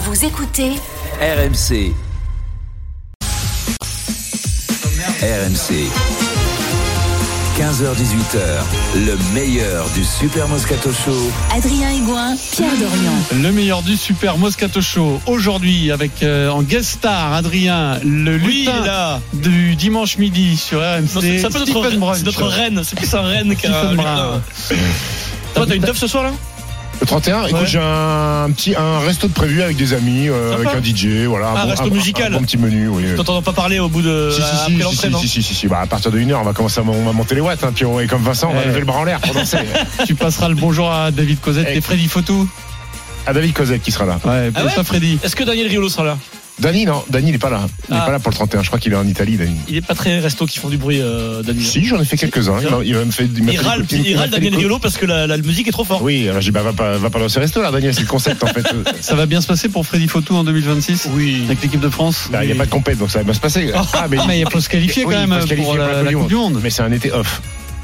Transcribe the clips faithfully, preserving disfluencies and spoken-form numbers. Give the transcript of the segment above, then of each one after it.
Vous écoutez R M C. R M C. quinze heures dix-huit heures, le meilleur du Super Moscato Show. Adrien Aigouin, Pierre Dorian. Le meilleur du Super Moscato Show. Aujourd'hui, avec euh, en guest star, Adrien, le oui, lutin là. du dimanche midi sur R M C. Non, c'est, c'est, un peu notre, Stephen c'est notre reine, c'est plus un reine qu'un lutin. Toi, t'as une teuf ce soir là? Le trente et un, écoute, ouais. j'ai un petit un resto de prévu avec des amis, euh, avec un D J, voilà. Ah, un bon, resto un, musical. Un bon petit menu, oui. T'entends pas parler au bout de Si, si, après si, l'entraînement. si, si, si, si, bah, à partir de une heure, on va commencer à on va monter les watts, hein, puis on est comme Vincent, on va Ouais. lever le bras en l'air pour danser. Tu passeras le bonjour à David Cosette Hey. et Freddy Fotou. À David Cosette qui sera là. Ouais, Ah ouais ça Freddy. Est-ce que Daniel Riolo sera là? Dany, non, Dany, il est pas là. Il est Ah. pas là pour le trente et un, je crois qu'il est en Italie, Dany. Il est pas très resto qui font du bruit, euh, Daniel. Si, j'en ai fait quelques-uns. Il m'a, il m'a fait, il m'a Il fait râle, des copines, il râle m'a fait des Daniel co- Riolo parce que la, la musique est trop forte. Oui, alors j'ai dit, bah, va pas, va pas dans ce resto là, Daniel, c'est le concept en fait. Ça va bien se passer pour Freddy Fotou en deux mille vingt-six Oui. avec l'équipe de France. Bah, il n'y a pas de compète, donc ça va bien se passer. Ah, mais, Mais il faut se qualifier Oui, quand il même faut se qualifier pour la, le la Coupe du Monde. Mais c'est un été off.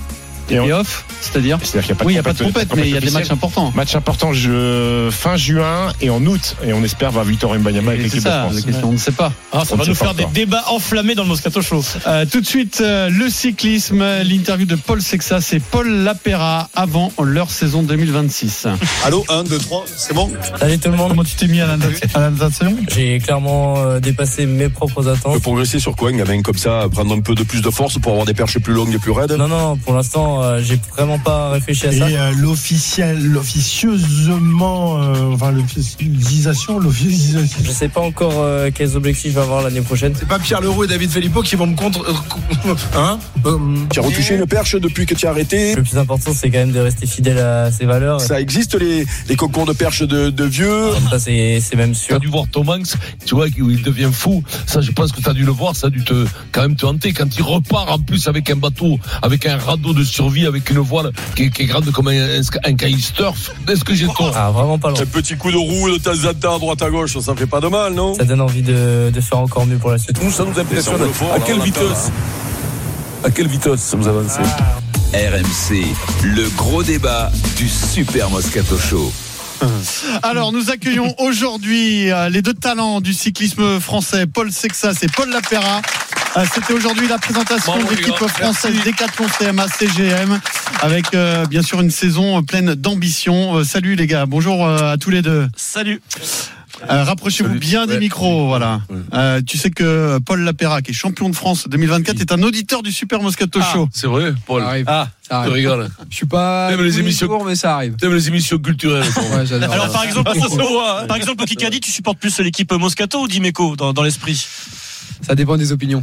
Et off, c'est-à-dire C'est-à-dire qu'il n'y a pas de Oui, il n'y a pas de compète, mais il y a des matchs officiels. importants. Match important je, fin juin et en août. Et on espère voir Victor Mbanyama avec Et c'est l'équipe de ça, France. la question, on ne sait pas. Ah, ça On va ne nous sait pas faire des encore. débats enflammés dans le Moscato Show. Euh, tout de suite, euh, le cyclisme, l'interview de Paul Sexas et Paul Lapera avant leur saison deux mille vingt-six. Allô, un, deux, trois, c'est bon? Salut tout le monde. Comment tu t'es mis à la à la natation? J'ai clairement euh, dépassé mes propres On peut attentes. progresser sur quoi, un gamin comme ça, prendre un peu de plus de force pour avoir des perches plus longues et plus raides? Non, non, pour l'instant, euh, j'ai vraiment pas réfléchi à ça. Et euh, l'officiel, l'officieusement, euh, enfin l'officialisation, l'officialisation. Je sais pas encore euh, quels objectifs je vais avoir l'année prochaine. C'est pas Pierre Leroux et David Filippo qui vont me contre. Hein Tu as retouché une perche depuis que tu as arrêté? Le plus important, c'est quand même de rester fidèle à ses valeurs. Ça existe les, les concours de perches de, de vieux? Ça, c'est, c'est même sûr. T'as dû voir Tom Hanks, tu vois, où il devient fou. Ça, je pense que t'as dû le voir, ça a dû te, quand même te hanter. Quand il repart en plus avec un bateau, avec un radeau de survie, avec une voile qui est, qui est grande comme un, un, un kitesurf. Est-ce que j'ai tort? Ah, vraiment pas loin. Un petit coup de roue de temps en temps à droite à gauche, ça fait pas de mal, non? Ça donne envie de, de faire encore mieux pour la suite. Nous, ça nous impressionne. Et ça, on le À voit, quelle on vitesse? À quelle vitesse ça nous avance? R M C, le gros débat du Super Moscato Show. Alors, nous accueillons aujourd'hui euh, les deux talents du cyclisme français, Paul Sexas et Paul Lapera. Euh, C'était aujourd'hui la présentation Bravo, de l'équipe les gars. française Merci. Décathlon C M A C G M avec euh, bien sûr une saison pleine d'ambition. Euh, salut les gars, bonjour euh, à tous les deux. Salut. Euh, rapprochez-vous Salut. bien des Ouais. micros, voilà. Ouais. Euh, tu sais que Paul Lapera, qui est champion de France deux mille vingt-quatre, est un auditeur du Super Moscato Ah. Show. C'est vrai, Paul. Ça arrive. Ah, Ça Je te arrive. régale. Je suis pas T'aimes les tous émissions- jours, mais ça arrive. T'aimes les émissions culturelles, toi. Ouais, j'adore. Alors par exemple, Ça se voit, hein. par exemple au Kikadi, tu supportes plus l'équipe Moscato ou Dimeco dans, dans l'esprit? Ça dépend des opinions.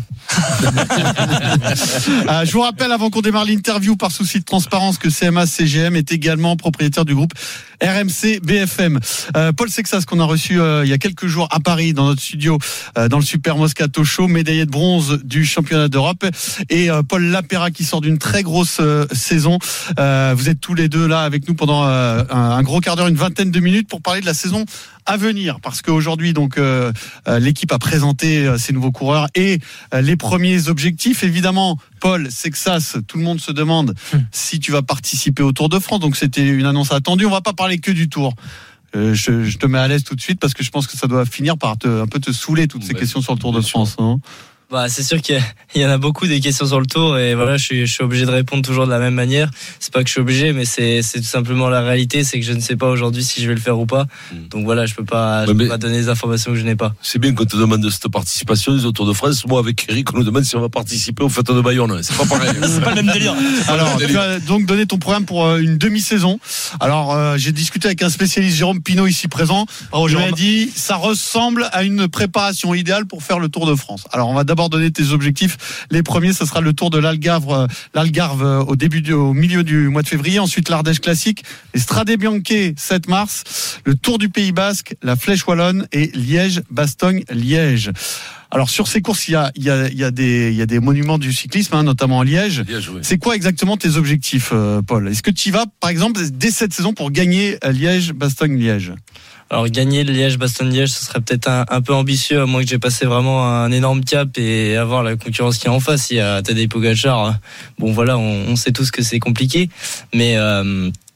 Euh, je vous rappelle, avant qu'on démarre l'interview, par souci de transparence, que C M A C G M est également propriétaire du groupe R M C B F M. Euh, Paul Sexas, qu'on a reçu euh, il y a quelques jours à Paris, dans notre studio, euh, dans le Super Moscato Show, médaillé de bronze du championnat d'Europe, et euh, Paul Lapera, qui sort d'une très grosse euh, saison. Euh, vous êtes tous les deux là avec nous pendant euh, un, un gros quart d'heure, une vingtaine de minutes, pour parler de la saison à venir, parce qu'aujourd'hui donc euh, euh, l'équipe a présenté euh, ses nouveaux coureurs et euh, les premiers objectifs. Évidemment, Paul Sexas, tout le monde se demande si tu vas participer au Tour de France, donc c'était une annonce attendue. On va pas parler que du Tour. Euh, je, je te mets à l'aise tout de suite parce que je pense que ça doit finir par te, un peu te saouler toutes ces Ouais, questions sur le Tour de bien sûr. France. Hein. Bah, c'est sûr qu'il y, a, il y en a beaucoup des questions sur le tour et voilà, je suis, je suis obligé de répondre toujours de la même manière. C'est pas que je suis obligé, mais c'est, c'est tout simplement la réalité, c'est que je ne sais pas aujourd'hui si je vais le faire ou pas. Donc voilà, je peux pas, je Ouais, peux mais- pas donner des informations que je n'ai pas. C'est bien qu'on te demande de cette participation au Tour de France. Moi, avec Eric, on nous demande si on va participer au Fête de Bayonne. C'est pas pareil. C'est pas le même délire. Alors, tu as donc donné ton programme pour euh, une demi-saison. Alors, euh, j'ai discuté avec un spécialiste, Jérôme Pinault, ici présent. Bravo, Il m'a Jérôme. dit, ça ressemble à une préparation idéale pour faire le Tour de France. Alors, on va d'abord donner tes objectifs. Les premiers, ce sera le Tour de l'Algarve, euh, l'Algarve euh, au début, du, au milieu du mois de février. Ensuite, l'Ardèche classique, les Strade Bianche, sept mars, le Tour du Pays Basque, la Flèche Wallonne et Liège-Bastogne-Liège. Alors, sur ces courses, il y a, il y a, il y a des, il y a des monuments du cyclisme, hein, notamment à Liège. Bien joué. C'est quoi exactement tes objectifs, euh, Paul? Est-ce que tu y vas, par exemple, dès cette saison pour gagner à Liège, Bastogne-Liège? Alors gagner le Liège-Bastogne-Liège, ce serait peut-être un, un peu ambitieux, à moins que j'ai passé vraiment un énorme cap et avoir la concurrence qui est en face. Il y a Tadej Pogačar. Bon voilà, on, on sait tous que c'est compliqué, mais euh,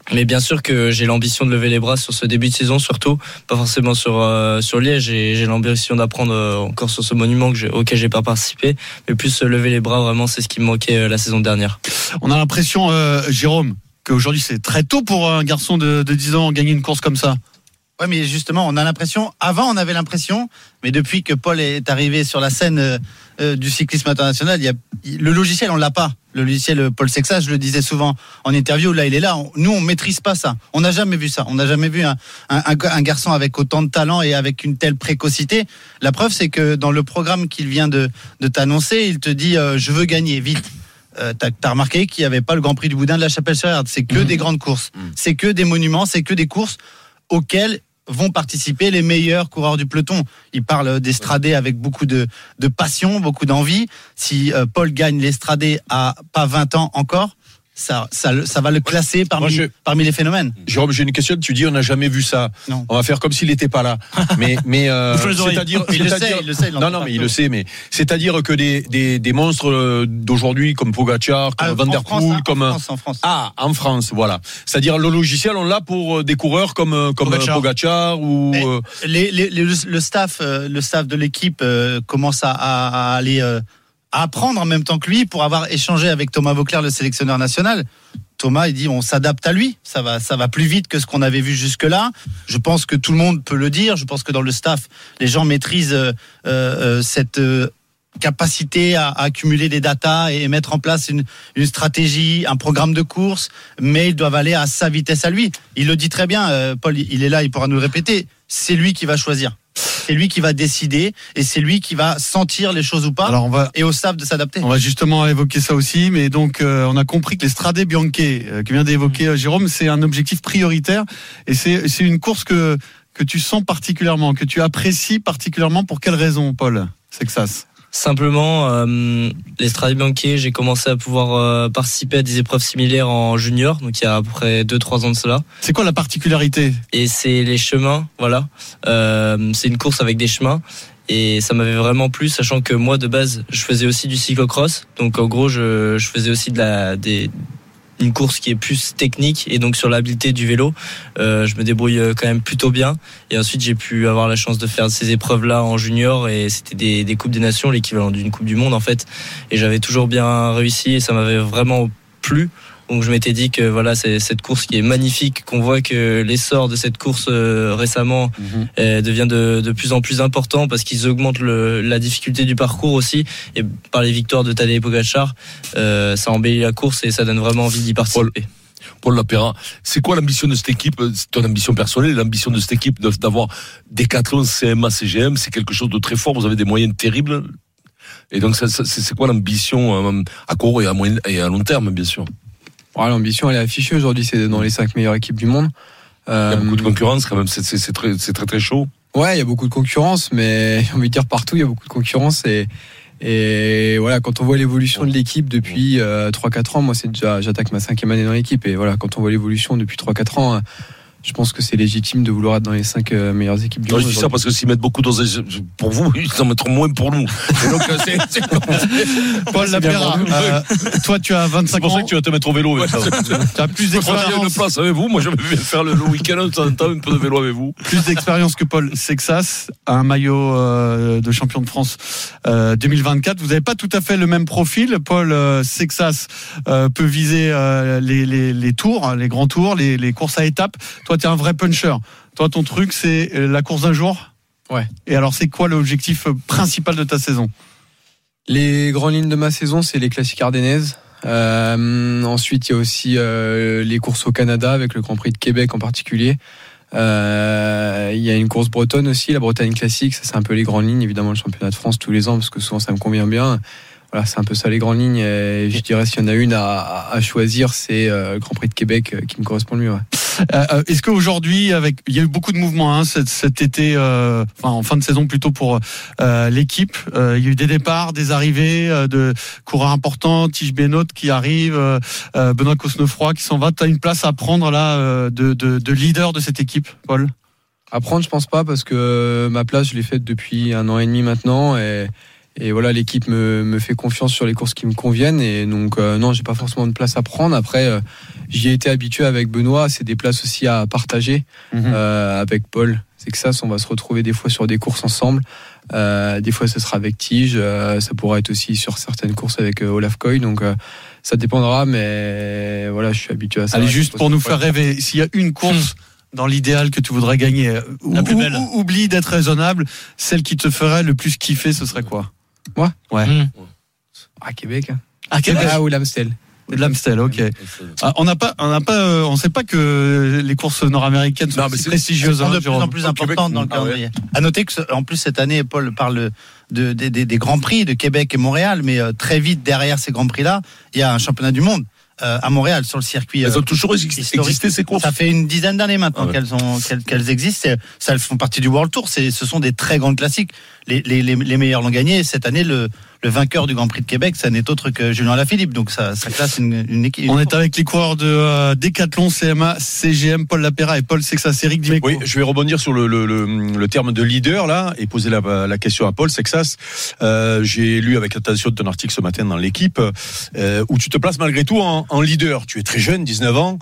Mais bien sûr que j'ai l'ambition de lever les bras sur ce début de saison, surtout pas forcément sur euh, sur Liège. J'ai, j'ai l'ambition d'apprendre euh, encore sur ce monument que j'ai, auquel j'ai pas participé, mais plus euh, lever les bras. Vraiment, c'est ce qui me manquait euh, la saison dernière. On a l'impression, euh, Jérôme, qu'aujourd'hui c'est très tôt pour un garçon de, de dix ans gagner une course comme ça. Ouais, mais justement, on a l'impression. Avant, on avait l'impression, mais depuis que Paul est arrivé sur la scène euh, euh, du cyclisme international, il y a le logiciel, on l'a pas. Le logiciel Paul Sexas, je le disais souvent en interview, là il est là. On, nous, on maîtrise pas ça. On n'a jamais vu ça. On n'a jamais vu un, un, un garçon avec autant de talent et avec une telle précocité. La preuve, c'est que dans le programme qu'il vient de, de t'annoncer, il te dit euh, je veux gagner vite. Euh, t'as, t'as remarqué qu'il n'y avait pas le Grand Prix du Boudin de la Chapelle-sur-Erdre. C'est que mmh. des grandes courses. Mmh. C'est que des monuments. C'est que des courses auxquelles vont participer les meilleurs coureurs du peloton. Il parle d'Estradé avec beaucoup de, de passion, beaucoup d'envie. Si euh, Paul gagne l'Estradé à pas vingt ans encore, ça, ça, ça va le classer parmi, Moi, je, parmi les phénomènes. Jérôme, j'ai une question. Tu dis on n'a jamais vu ça. Non. On va faire comme s'il n'était pas là. Mais, mais euh, c'est-à-dire, il, c'est-à-dire, le sait, il le sait. Il non, non, mais il le sait. Mais c'est-à-dire que des, des, des monstres d'aujourd'hui comme Pogacar, comme ah, Van Der Poel, hein, comme en France, en France. Ah, en France, voilà. C'est-à-dire le logiciel, on l'a pour des coureurs comme comme Pogacar, Pogacar ou euh... les, les, les, le staff, le staff de l'équipe euh, commence à, à, à aller. Euh, à apprendre en même temps que lui pour avoir échangé avec Thomas Vauclair, le sélectionneur national. Thomas, il dit on s'adapte à lui, ça va, ça va plus vite que ce qu'on avait vu jusque-là. Je pense que tout le monde peut le dire. Je pense que dans le staff, les gens maîtrisent euh, euh, cette euh, capacité à, à accumuler des datas et mettre en place une, une stratégie, un programme de course, mais ils doivent aller à sa vitesse à lui. Il le dit très bien, euh, Paul, il est là, il pourra nous le répéter. C'est lui qui va choisir. C'est lui qui va décider et c'est lui qui va sentir les choses ou pas. Alors on va, et au staff de s'adapter. On va justement évoquer ça aussi, mais donc euh, on a compris que l'Estrade Bianche euh, que vient d'évoquer euh, Jérôme, c'est un objectif prioritaire et c'est, c'est une course que, que tu sens particulièrement, que tu apprécies particulièrement. Pour quelle raison, Paul Sexas? Simplement, euh, l'Estrade Bianche, j'ai commencé à pouvoir euh, participer à des épreuves similaires en junior, donc il y a à peu près deux trois ans de cela. C'est quoi la particularité? Et c'est les chemins, voilà. Euh, c'est une course avec des chemins. Et ça m'avait vraiment plu, sachant que moi, de base, je faisais aussi du cyclocross. Donc en gros, je, je faisais aussi de la, des... une course qui est plus technique et donc sur l'habileté du vélo, euh, je me débrouille quand même plutôt bien. Et ensuite j'ai pu avoir la chance de faire ces épreuves là en junior et c'était des, des coupes des nations, l'équivalent d'une coupe du monde en fait. Et j'avais toujours bien réussi et ça m'avait vraiment plu. Donc je m'étais dit que voilà, c'est cette course qui est magnifique, qu'on voit que l'essor de cette course euh, récemment mmh. euh, devient de, de plus en plus important parce qu'ils augmentent le, la difficulté du parcours aussi. Et par les victoires de Tadej Pogacar, euh, ça embellit la course et ça donne vraiment envie d'y participer. Paul Lapéra, c'est quoi l'ambition de cette équipe? C'est ton ambition personnelle, l'ambition de cette équipe d'avoir Décathlon, C M A, C G M, c'est quelque chose de très fort. Vous avez des moyens terribles. Et donc, ça, ça, c'est quoi l'ambition à court et à moyen et à long terme, bien sûr? Ouais, l'ambition, elle est affichée aujourd'hui, c'est dans les cinq meilleures équipes du monde. Euh, il y a beaucoup de concurrence quand même, c'est, c'est, c'est, très, c'est très très chaud. Ouais, il y a beaucoup de concurrence, mais j'ai envie de dire partout, il y a beaucoup de concurrence. Et, et voilà, quand on voit l'évolution de l'équipe depuis euh, trois quatre ans, moi c'est déjà, j'attaque ma cinquième année dans l'équipe. Et voilà, quand on voit l'évolution depuis trois quatre ans, euh, je pense que c'est légitime de vouloir être dans les cinq euh, meilleures équipes du non, monde. Je dis ça parce que s'ils mettent beaucoup d'osés pour vous, ils en mettront moins pour nous. Et donc, c'est, c'est... Paul Lapéra, euh, toi tu as vingt-cinq ans. C'est pour ça que tu vas te mettre au vélo. Ouais, tu as plus d'expérience. Une place avec vous. Moi, je vais faire le, le week-end de temps en temps un peu de vélo avec vous. Plus d'expérience que Paul Sexas, un maillot euh, de champion de France euh, deux mille vingt-quatre. Vous n'avez pas tout à fait le même profil. Paul euh, Sexas euh, peut viser euh, les, les, les tours, les grands tours, les, les courses à étapes. Toi, tu es un vrai puncher. Toi, ton truc, c'est la course d'un jour. Ouais. Et alors, c'est quoi l'objectif principal de ta saison? Les grandes lignes de ma saison, c'est les classiques ardennaises. Euh, ensuite, il y a aussi euh, les courses au Canada, avec le Grand Prix de Québec en particulier. Euh, il y a une course bretonne aussi, la Bretagne classique. Ça, c'est un peu les grandes lignes. Évidemment, le championnat de France tous les ans, parce que souvent, ça me convient bien. Voilà, c'est un peu ça les grandes lignes. Et je dirais s'il y en a une à, à choisir, c'est euh, le Grand Prix de Québec euh, qui me correspond le mieux. Ouais. Euh, est-ce qu'aujourd'hui, avec, il y a eu beaucoup de mouvements hein, cet, cet été, euh, enfin en fin de saison plutôt pour euh, l'équipe. Euh, il y a eu des départs, des arrivées euh, de coureurs importants, Tige Benoît qui arrive, euh, Benoît Cosnefroy qui s'en va. Tu as une place à prendre là euh, de, de, de leader de cette équipe, Paul? À prendre, je pense pas, parce que ma place, je l'ai faite depuis un an et demi maintenant et Et voilà, l'équipe me, me fait confiance sur les courses qui me conviennent. Et donc, euh, non, j'ai pas forcément de place à prendre. Après, euh, j'y ai été habitué avec Benoît. C'est des places aussi à partager mmh. euh, avec Paul. C'est que ça, on va se retrouver des fois sur des courses ensemble. Euh, des fois, ce sera avec Tige. Euh, ça pourra être aussi sur certaines courses avec euh, Olaf Koy. Donc, euh, ça dépendra. Mais voilà, je suis habitué à ça. Allez, juste pour nous faire rêver, s'il y a une course mmh. dans l'idéal que tu voudrais gagner, la ou, plus belle. Ou, oublie d'être raisonnable, celle qui te ferait le plus kiffer, ce serait quoi? Moi Ouais. Mmh. À Québec. À Québec Ah, ou l'Amstel. L'Amstel, ok. Ah, on n'a pas, on n'a pas, euh, on sait pas que les courses nord-américaines sont non, si prestigieuses. Elles sont de plus en plus importantes dans le calendrier. Ah ouais. À noter que, en plus, cette année, Paul parle de, de, de, des grands prix de Québec et Montréal, mais euh, très vite derrière ces grands prix-là, il y a un championnat du monde. Euh, à Montréal sur le circuit. Elles ont toujours existé ces courses. Ça fait une dizaine d'années maintenant ah ouais. qu'elles ont qu'elles, qu'elles existent. Ça, elles font partie du World Tour. C'est, ce sont des très grandes classiques. Les, les, les, les meilleurs l'ont gagné. Cette année, le, le vainqueur du Grand Prix de Québec, ça n'est autre que Julien Alaphilippe. Donc ça, ça classe une, une équipe. On est avec les coureurs de euh, Décathlon, C M A, C G M, Paul Lapéra et Paul Sexas. Eric Dimeco. Oui, je vais rebondir sur le, le, le, le terme de leader là et poser la, la question à Paul Sexas. Euh, j'ai lu avec attention ton article ce matin dans l'équipe euh, où tu te places malgré tout en, en leader. Tu es très jeune, dix-neuf ans.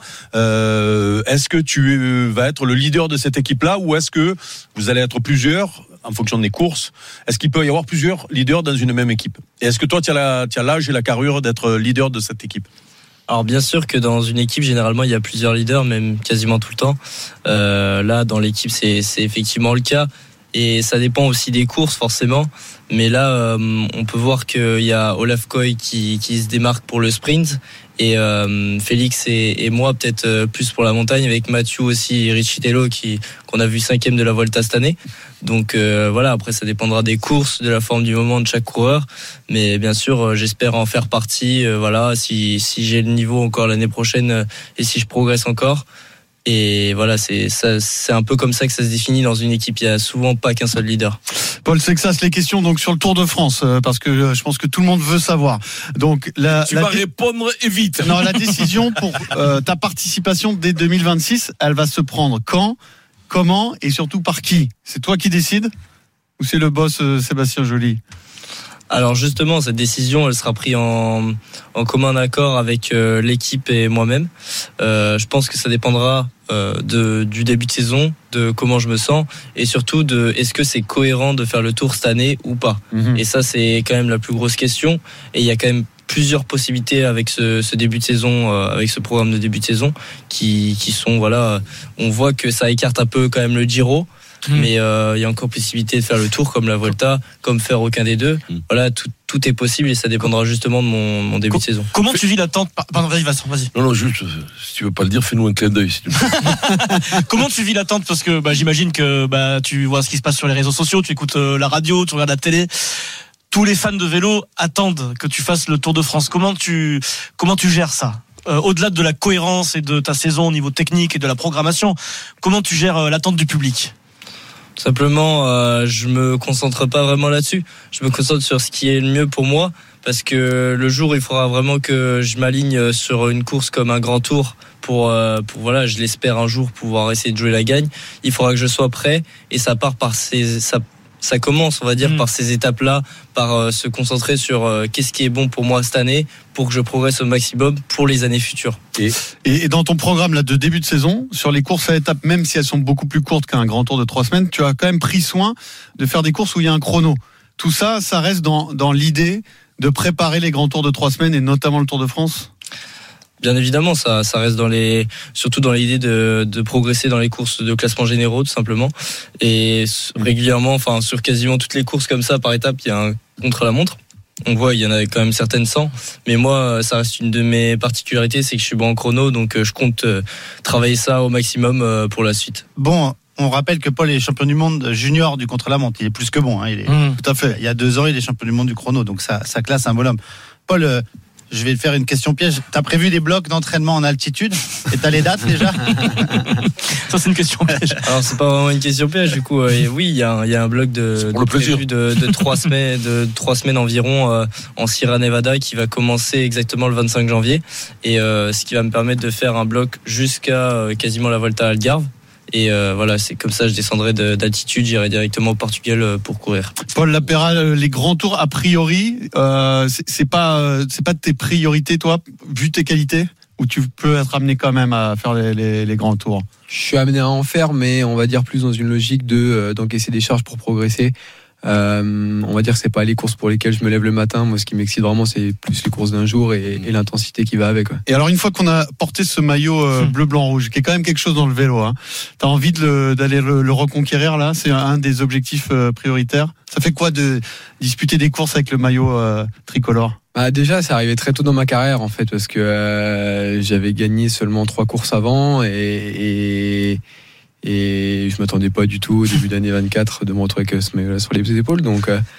Euh, est-ce que tu vas être le leader de cette équipe-là ou est-ce que vous allez être plusieurs en fonction des courses? Est-ce qu'il peut y avoir plusieurs leaders dans une même équipe? Et est-ce que toi, tu as, la, tu as l'âge et la carrure d'être leader de cette équipe? Alors bien sûr que dans une équipe, généralement, il y a plusieurs leaders, même quasiment tout le temps. Euh, là, dans l'équipe, c'est, c'est effectivement le cas. Et ça dépend aussi des courses, forcément. Mais là, euh, on peut voir qu'il y a Olaf Koy qui, qui se démarque pour le sprint. Et euh, Félix et, et moi, peut-être euh, plus pour la montagne, avec Mathieu aussi et Richie Tello, qui, qu'on a vu cinquième de la Volta cette année. Donc euh, voilà, après ça dépendra des courses, de la forme du moment de chaque coureur. Mais bien sûr, euh, j'espère en faire partie. Euh, voilà, si, si j'ai le niveau encore l'année prochaine euh, et si je progresse encore. Et voilà, c'est, ça, c'est un peu comme ça que ça se définit dans une équipe. Il n'y a souvent pas qu'un seul leader. Paul Sexas, les questions donc sur le Tour de France, euh, parce que euh, je pense que tout le monde veut savoir. Donc la, tu la vas dé- répondre et vite. Non, la décision pour euh, ta participation dès deux mille vingt-six, elle va se prendre quand, comment et surtout par qui? C'est toi qui décides ou c'est le boss euh, Sébastien Joly? Alors justement, cette décision, elle sera prise en, en commun accord avec euh, l'équipe et moi-même. Euh, je pense que ça dépendra euh, de, du début de saison, de comment je me sens et surtout de est-ce que c'est cohérent de faire le Tour cette année ou pas. Mmh. Et ça, c'est quand même la plus grosse question. Et il y a quand même plusieurs possibilités avec ce, ce début de saison, euh, avec ce programme de début de saison, qui, qui sont voilà, on voit que ça écarte un peu quand même le Giro. Mmh. Mais il euh, y a encore possibilité de faire le Tour comme la Volta, comme faire aucun des deux. Mmh. Voilà, tout, tout est possible et ça dépendra justement de mon, mon début Co- de saison. Comment tu vis l'attente? Pardon, vas-y, Vincent, vas-y. Non, non, juste, si tu veux pas le dire, fais-nous un clin d'œil. Si tu veux. Comment tu vis l'attente? Parce que bah, j'imagine que bah, tu vois ce qui se passe sur les réseaux sociaux, tu écoutes euh, la radio, tu regardes la télé. Tous les fans de vélo attendent que tu fasses le Tour de France. Comment tu, comment tu gères ça? Euh, au-delà de la cohérence et de ta saison au niveau technique et de la programmation, comment tu gères euh, l'attente du public? Simplement, euh, je me concentre pas vraiment là-dessus. Je me concentre sur ce qui est le mieux pour moi, parce que le jour, il faudra vraiment que je m'aligne sur une course comme un grand tour pour, euh, pour voilà, je l'espère un jour pouvoir essayer de jouer la gagne. Il faudra que je sois prêt et ça part par ces, ça, ça commence, on va dire, mmh. par ces étapes-là, par euh, se concentrer sur euh, qu'est-ce qui est bon pour moi cette année, pour que je progresse au maximum pour les années futures. Et, et dans ton programme là de début de saison, sur les courses à étapes, même si elles sont beaucoup plus courtes qu'un grand tour de trois semaines, tu as quand même pris soin de faire des courses où il y a un chrono. Tout ça, ça reste dans, dans l'idée de préparer les grands tours de trois semaines et notamment le Tour de France? Bien évidemment, ça, ça reste dans les, surtout dans l'idée de, de progresser dans les courses de classement généraux, tout simplement. Et régulièrement, enfin, sur quasiment toutes les courses comme ça, par étape, il y a un contre-la-montre. On voit, il y en a quand même certaines sans. Mais moi, ça reste une de mes particularités, c'est que je suis bon en chrono, donc je compte travailler ça au maximum pour la suite. Bon. On rappelle que Paul est champion du monde junior du contre-la-montre. Il est plus que bon. Hein. Il est, mmh. Tout à fait. Il y a deux ans, il est champion du monde du chrono. Donc ça, ça classe un bonhomme. Paul, euh, je vais te faire une question piège. T'as prévu des blocs d'entraînement en altitude? Et t'as les dates déjà? Ça, c'est une question piège. Alors, c'est pas vraiment une question piège. Du coup, euh, oui, il y a un, il y a un bloc de, de prévu de, de trois semaines, de trois semaines environ euh, en Sierra Nevada qui va commencer exactement le vingt-cinq janvier. Et euh, ce qui va me permettre de faire un bloc jusqu'à euh, quasiment la Volta à Algarve. Et euh, voilà, c'est comme ça, je descendrai de, d'altitude, j'irai directement au Portugal euh, pour courir. Paul Lapera, les grands tours, a priori, euh, c'est, c'est pas, c'est pas de tes priorités, toi, vu tes qualités, ou tu peux être amené quand même à faire les, les, les grands tours? Je suis amené à en faire, mais on va dire plus dans une logique de euh, d'encaisser des charges pour progresser. Euh, on va dire que c'est pas les courses pour lesquelles je me lève le matin. Moi, ce qui m'excite vraiment, c'est plus les courses d'un jour et, et l'intensité qui va avec. Ouais. Et alors, une fois qu'on a porté ce maillot euh, bleu, blanc, rouge, qui est quand même quelque chose dans le vélo, hein, t'as envie de le, d'aller le, le reconquérir là? C'est un des objectifs euh, prioritaires. Ça fait quoi de disputer des courses avec le maillot euh, tricolore? Bah déjà, c'est arrivé très tôt dans ma carrière en fait, parce que euh, j'avais gagné seulement trois courses avant et, et Et je m'attendais pas du tout au début d'année vingt-quatre de me retrouver avec ce maillot-là sur les épaules. Donc, euh,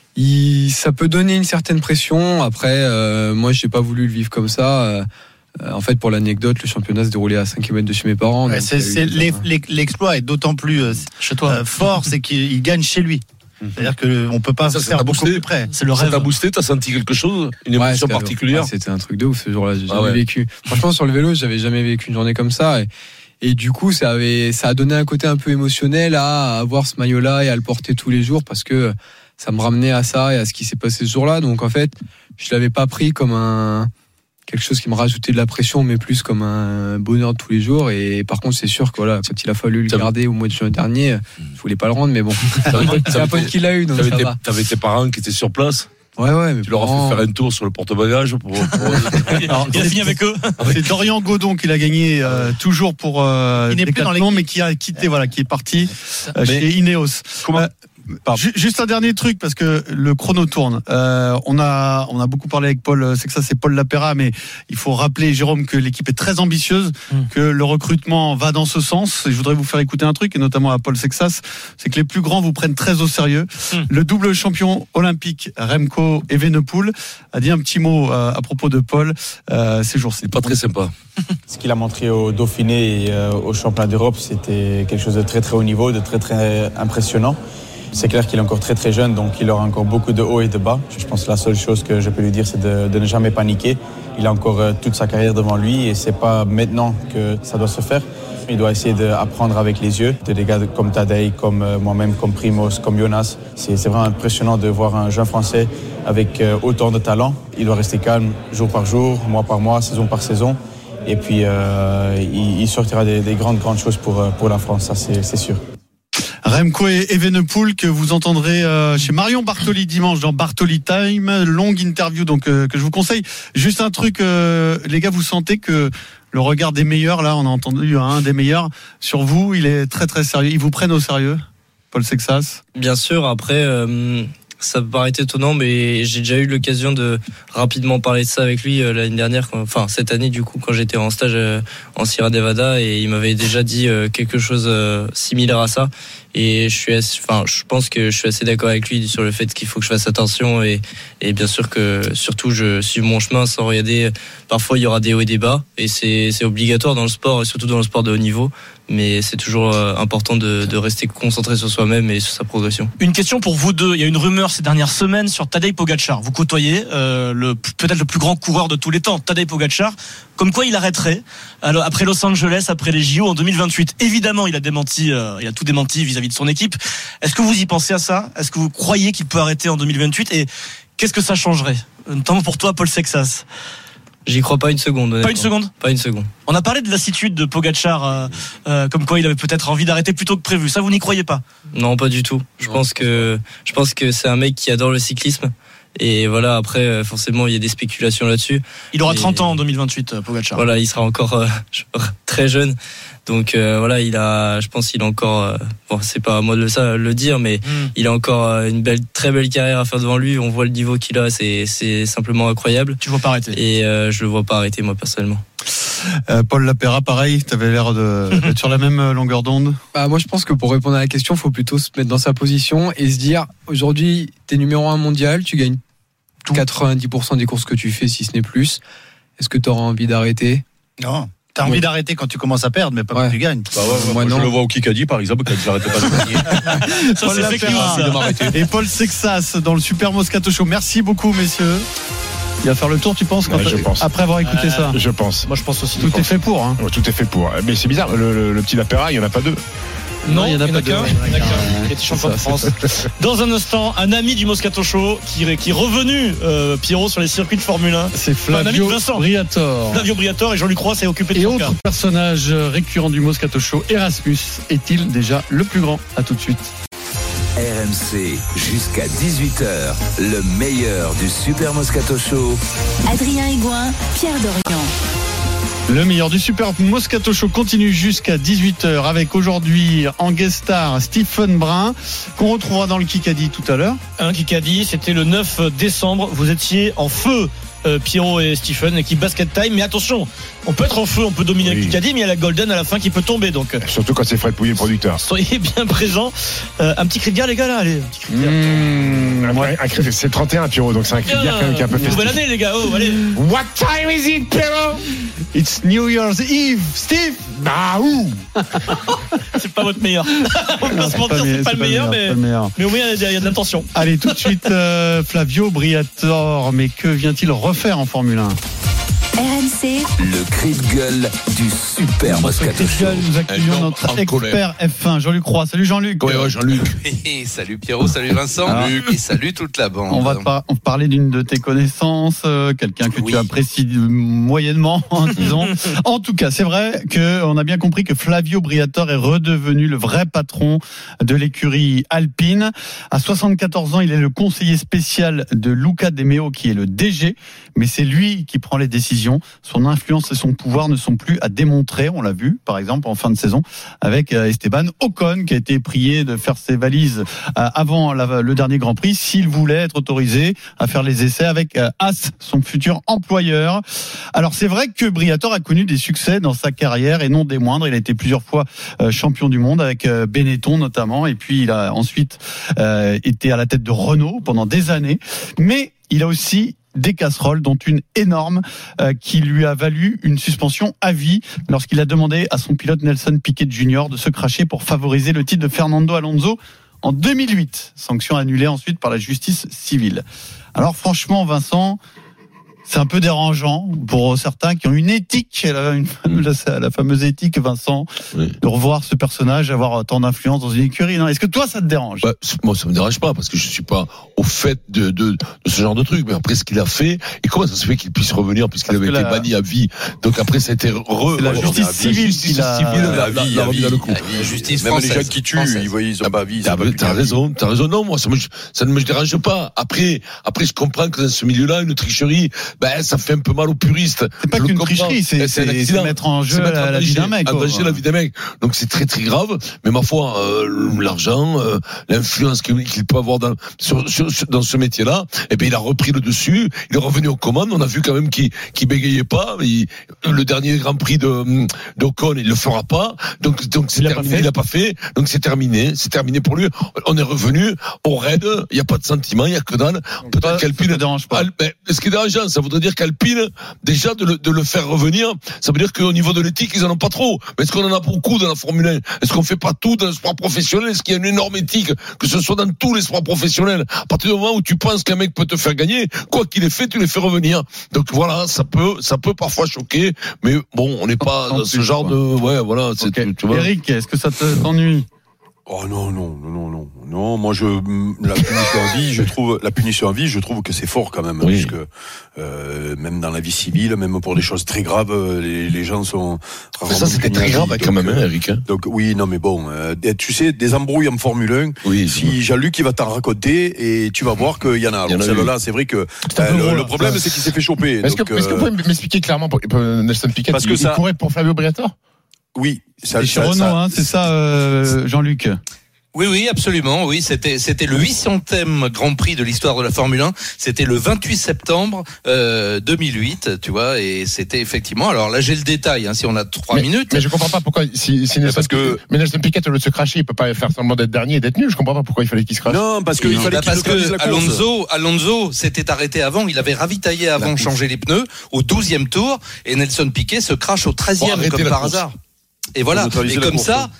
il, ça peut donner une certaine pression. Après, euh, moi, j'ai pas voulu le vivre comme ça. Euh, en fait, pour l'anecdote, le championnat se déroulait à cinq kilomètres de chez mes parents. Ouais, c'est, c'est l'exploit est d'autant plus euh, chez toi. Euh, fort, c'est qu'il gagne chez lui. C'est-à-dire qu'on peut pas ça, faire beaucoup plus près. C'est le rêve. Ça t'a boosté, t'as senti quelque chose, une émotion ouais, particulière? Ouais, c'était un truc de ouf ce jour-là. J'ai jamais ah ouais. vécu. Franchement, sur le vélo, j'avais jamais vécu une journée comme ça. Et, Et du coup, ça avait, ça a donné un côté un peu émotionnel à avoir ce maillot-là et à le porter tous les jours parce que ça me ramenait à ça et à ce qui s'est passé ce jour-là. Donc, en fait, je l'avais pas pris comme un, quelque chose qui me rajoutait de la pression, mais plus comme un bonheur de tous les jours. Et par contre, c'est sûr que voilà, quand il a fallu le garder au mois de juin dernier, je voulais pas le rendre, mais bon. C'est un pote qui l'a eu, donc ça va. T'avais tes parents qui étaient sur place? Ouais, ouais, mais tu leur as fait faire un tour sur le porte-bagages pour. pour... Alors, il a fini avec eux. C'est Dorian Godon qui l'a gagné euh, toujours pour euh, Decathlon, mais qui a quitté, voilà, qui est parti euh, mais... chez Ineos. Comment euh, Juste un dernier truc parce que le chrono tourne. Euh, on a on a beaucoup parlé avec Paul, c'est que ça c'est Paul Lapera, mais il faut rappeler Jérôme que l'équipe est très ambitieuse, mmh. que le recrutement va dans ce sens. Et je voudrais vous faire écouter un truc, et notamment à Paul Sexas, c'est que les plus grands vous prennent très au sérieux. Mmh. Le double champion olympique Remco Evenepoel a dit un petit mot euh, à propos de Paul euh, ces jours-ci. C'est pas très sympa. Ce qu'il a montré au Dauphiné et euh, au championnat d'Europe, c'était quelque chose de très très haut niveau, de très très impressionnant. C'est clair qu'il est encore très très jeune, donc il aura encore beaucoup de hauts et de bas. Je pense que la seule chose que je peux lui dire, c'est de, de ne jamais paniquer. Il a encore euh, toute sa carrière devant lui et c'est pas maintenant que ça doit se faire. Il doit essayer d'apprendre avec les yeux. Des gars comme Tadej, comme euh, moi-même, comme Primoz, comme Jonas. C'est, c'est vraiment impressionnant de voir un jeune Français avec euh, autant de talent. Il doit rester calme jour par jour, mois par mois, saison par saison. Et puis euh, il, il sortira des, des grandes grandes choses pour, pour la France, ça c'est, c'est sûr. Remco Evenepoel que vous entendrez euh, chez Marion Bartoli dimanche dans Bartoli Time, longue interview donc euh, que je vous conseille. Juste un truc, euh, les gars, vous sentez que le regard des meilleurs, là on a entendu un hein, des meilleurs sur vous, il est très très sérieux, ils vous prennent au sérieux, Paul Sexas? Bien sûr, après euh, ça peut paraître étonnant, mais j'ai déjà eu l'occasion de rapidement parler de ça avec lui euh, l'année dernière, quand, enfin cette année du coup, quand j'étais en stage euh, en Sierra Nevada, et il m'avait déjà dit euh, quelque chose euh, similaire à ça. Et je suis, assez, enfin, je pense que je suis assez d'accord avec lui sur le fait qu'il faut que je fasse attention et, et bien sûr que surtout je suis mon chemin sans regarder. Parfois il y aura des hauts et des bas et c'est, c'est obligatoire dans le sport et surtout dans le sport de haut niveau. Mais c'est toujours important de, de rester concentré sur soi-même et sur sa progression. Une question pour vous deux. Il y a une rumeur ces dernières semaines sur Tadej Pogačar. Vous côtoyez euh, le, peut-être le plus grand coureur de tous les temps, Tadej Pogačar. Comme quoi il arrêterait alors, après Los Angeles, après les J O en deux mille vingt-huit. Évidemment, il a démenti, euh, il a tout démenti vis-à-vis de son équipe. Est-ce que vous y pensez à ça? Est-ce que vous croyez qu'il peut arrêter en deux mille vingt-huit? Et qu'est-ce que ça changerait? Notamment pour toi, Paul Sexas. J'y crois pas une seconde. Honnêtement. Pas une seconde. Pas une seconde. On a parlé de lassitude de Pogačar, euh, euh, comme quoi il avait peut-être envie d'arrêter plus tôt que prévu. Ça, vous n'y croyez pas? Non, pas du tout. Je non, pense que je pense que c'est un mec qui adore le cyclisme. Et voilà, après, forcément, il y a des spéculations là-dessus. Il aura et trente ans en deux mille vingt-huit, Pogačar. Voilà, il sera encore euh, très jeune. Donc euh, voilà, il a, je pense qu'il a encore, euh, bon, c'est pas à moi de le, le dire, mais mm. il a encore une belle, très belle carrière à faire devant lui. On voit le niveau qu'il a, c'est, c'est simplement incroyable. Tu le vois pas arrêter? Et euh, je le vois pas arrêter, moi personnellement. Euh, Paul Lapera, pareil, tu avais l'air de, d'être sur la même longueur d'onde. Bah, moi, je pense que pour répondre à la question, il faut plutôt se mettre dans sa position et se dire, aujourd'hui, t'es numéro un mondial, tu gagnes tout. quatre-vingt-dix pour cent des courses que tu fais, si ce n'est plus. Est-ce que tu auras envie d'arrêter? Non. T'as envie oui. d'arrêter quand tu commences à perdre, mais pas ouais. quand tu gagnes. Bah ouais, ouais, moi, moi je le vois au Kikadi, par exemple, quand j'arrête pas de gagner. Ça, c'est fait de m'arrêter. Et Paul Sexas dans le Super Moscato Show. Merci beaucoup, messieurs. Il va faire le tour, tu penses, quand Ouais, je pense. après avoir écouté Euh, ça? Je pense. Moi, je pense aussi. Tout est fait pour. Hein. Ouais, tout est fait pour. Mais c'est bizarre, le, le, le petit Lapéra, il n'y en a pas deux. Non, il y en a pas qu'un. deux. Il y en a qu'un. Il était champion de France. Dans un instant, un ami du Moscato Show qui, qui est revenu, euh, Pierrot, sur les circuits de Formule un. C'est Enfin, un ami de Flavio Vincent. Briatore. Flavio Briatore et Jean-Luc Roy s'est occupé de Et son autre cas. personnage récurrent du Moscato Show, Erasmus, est-il déjà le plus grand? À tout de suite. R M C, jusqu'à dix-huit heures, le meilleur du Super Moscato Show. Adrien Aigouin, Pierre Dorian. Le meilleur du Super Moscato Show continue jusqu'à dix-huit heures avec aujourd'hui en guest star Stephen Brun, qu'on retrouvera dans le Kikadi tout à l'heure. Un Kikadi, c'était le neuf décembre. Vous étiez en feu. Euh, Pierrot et Stephen, équipe basket time, mais attention, on peut être en feu, on peut dominer Oui. un Kikadi, mais il y a la Golden à la fin qui peut tomber, donc euh, Surtout quand c'est Fred Pouillet, le producteur. soyez bien présents. Euh, un petit cri de guerre, les gars, là, allez, un petit cri de guerre. Mmh, Ouais, un cri- c'est le trente et un, Pierrot, donc c'est un cri de guerre quand même qui est un peu festif. Nouvelle année, les gars, oh, allez. What time is it, Pierrot? It's New Year's Eve, Steve. Bah où? C'est pas votre meilleur. On va Non, pas se c'est mentir, pas c'est le- pas c'est le pas le meilleur, meilleur, c'est mais, pas le meilleur. mais au moins, il y a il y a de l'intention. Allez, tout de suite, euh, Flavio Briatore, mais que vient-il refaire en Formule un? R M C, Le cri de gueule du Super Moscato Show. Nous accueillons Un notre homme en colère. expert F un, Jean-Luc Roy. Salut Jean-Luc. Ouais, ouais, Jean-Luc. Et salut Pierrot, salut Vincent, Alors, et salut toute la bande. On va te par- on va parler d'une de tes connaissances, euh, quelqu'un que Oui. tu apprécies moyennement, hein, disons. En tout cas, c'est vrai qu'on a bien compris que Flavio Briatore est redevenu le vrai patron de l'écurie alpine. À soixante-quatorze ans, il est le conseiller spécial de Luca De Meo, qui est le D G, mais c'est lui qui prend les décisions. Son influence et son pouvoir ne sont plus à démontrer. On l'a vu, par exemple, en fin de saison, avec euh, Esteban Ocon, qui a été prié de faire ses valises euh, avant la- le dernier Grand Prix, s'il voulait être autorisé à faire les essais avec euh, Haas, son futur employeur. Alors c'est vrai que Briatore a connu des succès dans sa carrière et non des moindres. Il a été plusieurs fois euh, champion du monde avec euh, Benetton notamment, et puis il a ensuite euh, été à la tête de Renault pendant des années. Mais il a aussi des casseroles, dont une énorme euh, qui lui a valu une suspension à vie lorsqu'il a demandé à son pilote Nelson Piquet Junior de se cracher pour favoriser le titre de Fernando Alonso en deux mille huit. Sanction annulée ensuite par la justice civile. Alors franchement, Vincent, c'est un peu dérangeant pour certains qui ont une éthique, la, une, la, la fameuse éthique, Vincent, Oui. de revoir ce personnage avoir tant d'influence dans une écurie. Non, est-ce que toi, ça te dérange? Bah, c'est- moi, ça me dérange pas parce que je suis pas au fait de, de, de ce genre de truc. Mais après, ce qu'il a fait et comment ça se fait qu'il puisse revenir puisqu'il Parce avait que été la- banni à vie. Donc après, ça a été re. C'est la re- justice la civile justice qui l'a- civile La l'a- vie, l'a la remis vie. dans le coup. La justice Même les française. gens qui tuent, Française. ils voient, ils ont pas vie. T'as, t'as raison, t'as raison. Non, moi, ça, me, ça ne me dérange pas. Après, après, je comprends que dans ce milieu-là, une tricherie, ben, ça fait un peu mal aux puristes. C'est pas Je le qu'une comprends. tricherie, c'est, Ben, un c'est, accident. c'est mettre en jeu C'est mettre la, en la vie danger, d'un mec. en quoi. danger la vie d'un mec. Donc c'est très très grave. Mais ma foi, euh, l'argent, euh, l'influence qu'il, qu'il peut avoir dans, sur, sur, sur- dans ce métier-là, eh ben il a repris le dessus. Il est revenu aux commandes. On a vu quand même qu'il, qu'il bégayait pas. Il, le dernier Grand Prix de d'Ocon, il le fera pas. Donc donc c'est Il a terminé. pas fait. Il a pas fait. Donc c'est terminé. C'est terminé pour lui. On est revenu au raid. Il y a pas de sentiment. Il y a que dalle. Peut-être Ça, qu'Alpine ça te dérange pas. Al- ben, ce qui est dérangeant, ça voudrait dire qu'Alpine, déjà de le, de le faire revenir, ça veut dire qu'au niveau de l'éthique, ils en ont pas trop. Mais est-ce qu'on en a beaucoup dans la Formule un? Est-ce qu'on fait pas tout dans le sport professionnel? Est-ce qu'il y a une énorme éthique, que ce soit dans tous les sports professionnels? À partir du moment où tu penses qu'un mec peut te faire gagner, quoi qu'il ait fait, tu les fais revenir. Donc voilà, ça peut, ça peut parfois choquer, mais bon, on n'est pas En dans plus, ce genre quoi. de, ouais, voilà, c'est, Ok. tu, tu vois. Eric, est-ce que ça te, t'ennuie? Oh non, non, non, non, non, non. Moi, je la punition à vie, je trouve la punition à vie, je trouve que c'est fort quand même, Oui. puisque euh, même dans la vie civile, même pour des choses très graves, les, les gens sont. Mais ça, c'était très grave quand même, hein, Eric. Hein. Donc oui, non, mais bon, euh, tu sais, des embrouilles en Formule un. Oui. Si Jean-Luc il va t'en raconter et tu vas voir qu'il y en a. Il y en Alors a celle-là, c'est vrai que un euh, peu le, gros, le là. problème, c'est qu'il s'est fait choper. Est-ce que, Donc, est-ce que vous euh, pouvez m'expliquer clairement pour, pour Nelson Piquet? Parce il, que il ça- courait pour Flavio Briatore? oui, ça, C'est chez ça- Renault, ça- hein, c'est ça, euh, Jean-Luc? Oui, oui, absolument. Oui, c'était c'était le huit centième Grand Prix de l'histoire de la Formule un. C'était le vingt-huit septembre euh, deux mille huit, tu vois, et c'était effectivement. Alors là, j'ai le détail. Hein, si on a trois mais, minutes. Mais je comprends pas pourquoi. Si, si Nelson, parce que- mais Nelson Piquet, au lieu de se cracher, il peut pas faire seulement d'être dernier et d'être nul. Je comprends pas pourquoi il fallait qu'il se crache. Non, parce qu'il Non, fallait bah qu'il parce localise que la course. Alonso, Alonso s'était arrêté avant. Il avait ravitaillé avant, changé les pneus au douzième tour, et Nelson Piquet se crache au treizième Pour arrêter comme la par course. hasard. Et voilà. Pour neutraliser Et la comme course, ça.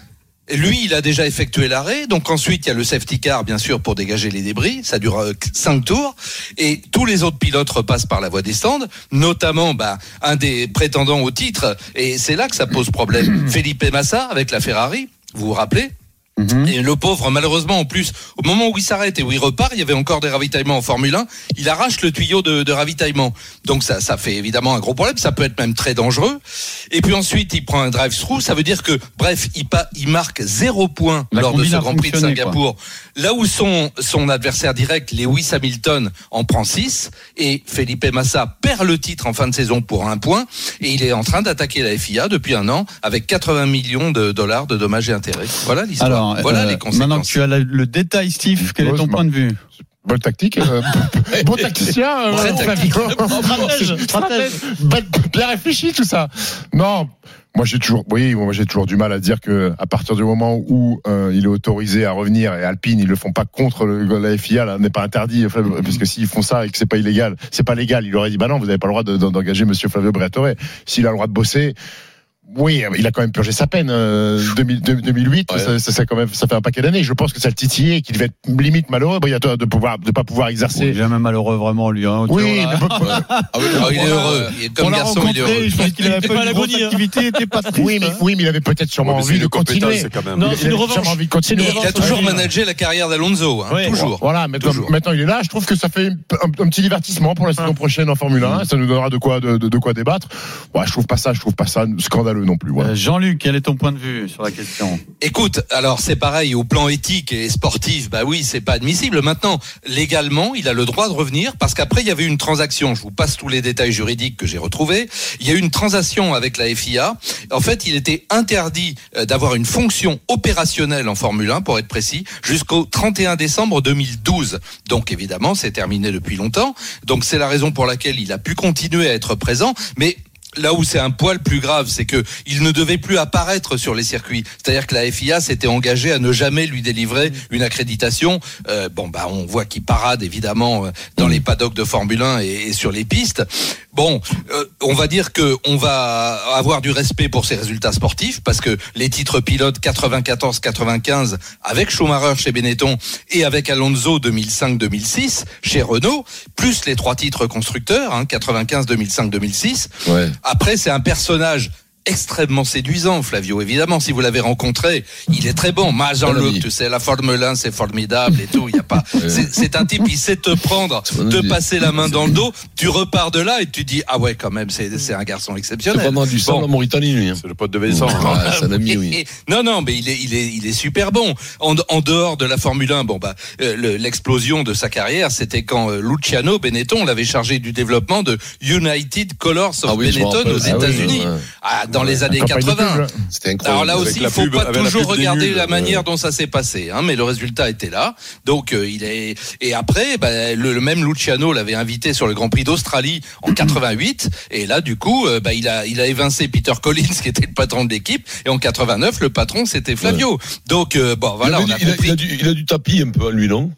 lui, il a déjà effectué l'arrêt. Donc ensuite, il y a le safety car, bien sûr, pour dégager les débris. Ça dure euh, cinq tours. Et tous les autres pilotes repassent par la voie des stands, notamment bah, un des prétendants au titre. Et c'est là que ça pose problème. Felipe Massa, avec la Ferrari, vous vous rappelez ? Et le pauvre, malheureusement, en plus, au moment où il s'arrête et où il repart, il y avait encore des ravitaillements en Formule un. Il arrache le tuyau de, de ravitaillement. Donc ça, ça fait évidemment un gros problème. Ça peut être même très dangereux. Et puis ensuite, il prend un drive-through. Ça veut dire que, bref, il, pa- il marque zéro point La lors de ce Grand Prix de Singapour. Quoi. Là où son, son adversaire direct, Lewis Hamilton, en prend six. Et Felipe Massa perd le titre en fin de saison pour un point. Et il est en train d'attaquer la F I A depuis un an avec quatre-vingts millions de dollars de dommages et intérêts. Voilà l'histoire. Alors, Voilà euh, les conséquences. Maintenant que tu as le, le détail, Steve, quel est ton point de vue ? Bonne tactique, euh, bon tacticien, euh, bon tactique. stratège, stratège, bien réfléchi tout ça. Non, moi j'ai toujours, oui, moi j'ai toujours du mal à dire que à partir du moment où euh, il est autorisé à revenir et Alpine ils le font pas contre le, la F I A, là n'est pas interdit, parce que s'ils font ça et que c'est pas illégal, c'est pas légal, il aurait dit bah non, vous avez pas le droit de, d'engager Monsieur Flavio Briatore. S'il a le droit de bosser. Oui, il a quand même purgé sa peine. Euh, deux mille, deux mille huit, ouais. ça, ça, ça, quand même, ça fait un paquet d'années. Je pense que ça le titillait, qu'il devait être limite malheureux. Bon, il y a de pouvoir, de pas pouvoir exercer. Oui, jamais malheureux vraiment lui. Hein, oui, mais ah oui, ah, il est heureux. Il est comme on garçon, il est heureux. Je pense qu'il avait pas une grosse activité, il était pas triste. Oui, mais oui, mais il avait peut-être sûrement ouais, envie de continuer. Non, c'est une revanche. Envie de continuer. Il a toujours managé la carrière d'Alonso, hein, toujours. Voilà, maintenant il est là. Je trouve que ça fait un petit divertissement pour la saison prochaine en Formule un. Ça nous donnera de quoi, de quoi débattre. Je trouve pas ça, je trouve pas ça scandaleux non plus. Jean-Luc, quel est ton point de vue sur la question ? Écoute, alors c'est pareil, au plan éthique et sportif, bah oui, c'est pas admissible. Maintenant, légalement, il a le droit de revenir parce qu'après, il y avait une transaction. Je vous passe tous les détails juridiques que j'ai retrouvés. Il y a eu une transaction avec la F I A. En fait, il était interdit d'avoir une fonction opérationnelle en Formule un, pour être précis, jusqu'au trente et un décembre deux mille douze. Donc évidemment, c'est terminé depuis longtemps. Donc c'est la raison pour laquelle il a pu continuer à être présent, mais là où c'est un poil plus grave, c'est que il ne devait plus apparaître sur les circuits. C'est-à-dire que la F I A s'était engagée à ne jamais lui délivrer une accréditation. Euh, bon, bah, on voit qu'il parade évidemment dans les paddocks de Formule un et, et sur les pistes. Bon, euh, on va dire que on va avoir du respect pour ses résultats sportifs parce que les titres pilotes quatre-vingt-quatorze quatre-vingt-quinze avec Schumacher chez Benetton et avec Alonso deux mille cinq deux mille six chez Renault, plus les trois titres constructeurs, hein, quatre-vingt-quinze deux mille cinq deux mille six. Ouais. Après, c'est un personnage extrêmement séduisant, Flavio, évidemment, si vous l'avez rencontré, il est très bon. Moi, Jean-Luc, tu sais, la Formule un, c'est formidable et tout, il y a pas, c'est, c'est un type, il sait te prendre, te passer la main dans le dos, tu repars de là et tu dis, ah ouais, quand même, c'est, c'est un garçon exceptionnel. C'est vraiment du sang, bon. En Mauritanie, lui. Hein. C'est le pote de Vincent. Ah, c'est un ami, oui. Et, et, non, non, mais il est, il est, il est super bon. En, en dehors de la Formule un, bon, bah, euh, le, l'explosion de sa carrière, c'était quand euh, Luciano Benetton l'avait chargé du développement de United Colors of ah oui, Benetton aux États-Unis. Ah oui, ah, dans les années quatre-vingts. C'était incroyable. Alors là aussi, il faut pub, pas toujours regarder nul, la manière euh... dont ça s'est passé, hein, mais le résultat était là. Donc euh, il est et après, bah, le, le même Luciano l'avait invité sur le Grand Prix d'Australie en quatre-vingt-huit, et là du coup, euh, bah, il a il a évincé Peter Collins qui était le patron de l'équipe, et en quatre-vingt-neuf, le patron c'était Flavio. Ouais. Donc euh, bon, voilà, il a, on a il compris. A, il, a du, il a du tapis un peu à lui, non?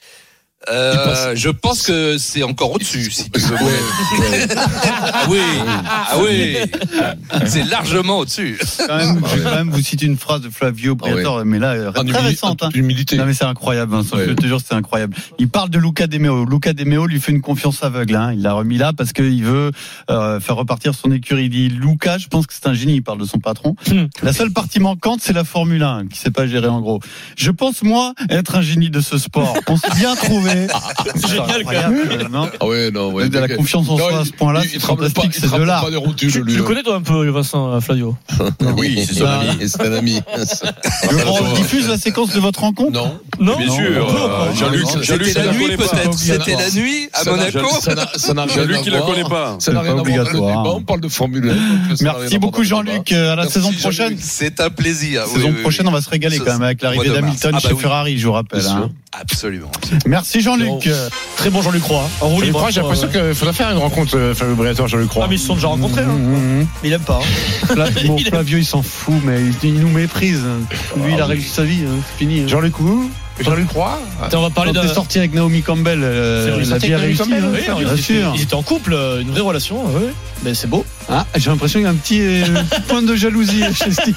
Euh, je pense que c'est encore au-dessus, si tu veux. Ah oui, ah oui, c'est largement au-dessus. Quand même, je vais quand même vous citer une phrase de Flavio Briatore, ah ouais. mais là, très humili- récente. Hein. Non, mais c'est incroyable, Vincent, ouais. Je te jure, c'est incroyable. Il parle de Luca De Meo. Luca De Meo lui fait une confiance aveugle. Hein. Il l'a remis là parce qu'il veut euh, faire repartir son écurie. Il dit, Luca, je pense que c'est un génie. Il parle de son patron. La seule partie manquante, c'est la Formule un, qui sait pas gérer en gros. Je pense, moi, être un génie de ce sport. On s'est bien trouvé. C'est génial, quand même. Non ah ouais, non, ouais. De la confiance en soi à ce point-là, c'est fantastique, c'est de l'art. Tu, tu le connais, toi, un peu, Vincent, Flavio? Oui, c'est son ami, c'est un ami. On diffuse la séquence de votre rencontre? Non. Non? Bien sûr. Jean-Luc, Jean-Luc, c'était la nuit, peut-être. C'était la nuit, à Monaco. Jean-Luc, il la connaît pas. Ça n'a rien à voir. On parle de Formule un. Merci beaucoup, Jean-Luc. À la saison prochaine. C'est un plaisir. Saison prochaine, on va se régaler quand même avec l'arrivée d'Hamilton chez Ferrari, je vous rappelle. Absolument. Merci, Jean-Luc. Très bon Jean-Luc Roy. En roue libre. J'ai l'impression qu'il faudrait faire une rencontre Flavio Briatore, Jean-Luc Roy. Ah, mais ils se sont déjà rencontrés. Hein. Mmh, mmh. Mais il aime pas. Hein. Bon, Flavio, il s'en fout, mais il nous méprise. Lui, il a réussi sa vie. C'est fini. Jean-Luc où Jean-Luc Roy. On va parler de. T'es sorti avec Naomi Campbell. Euh, la vie a réussi. Bien sûr. Ils étaient en couple, une vraie relation. Oui. Mais c'est beau. Ah, j'ai l'impression qu'il y a un petit euh, point de jalousie chez Steve.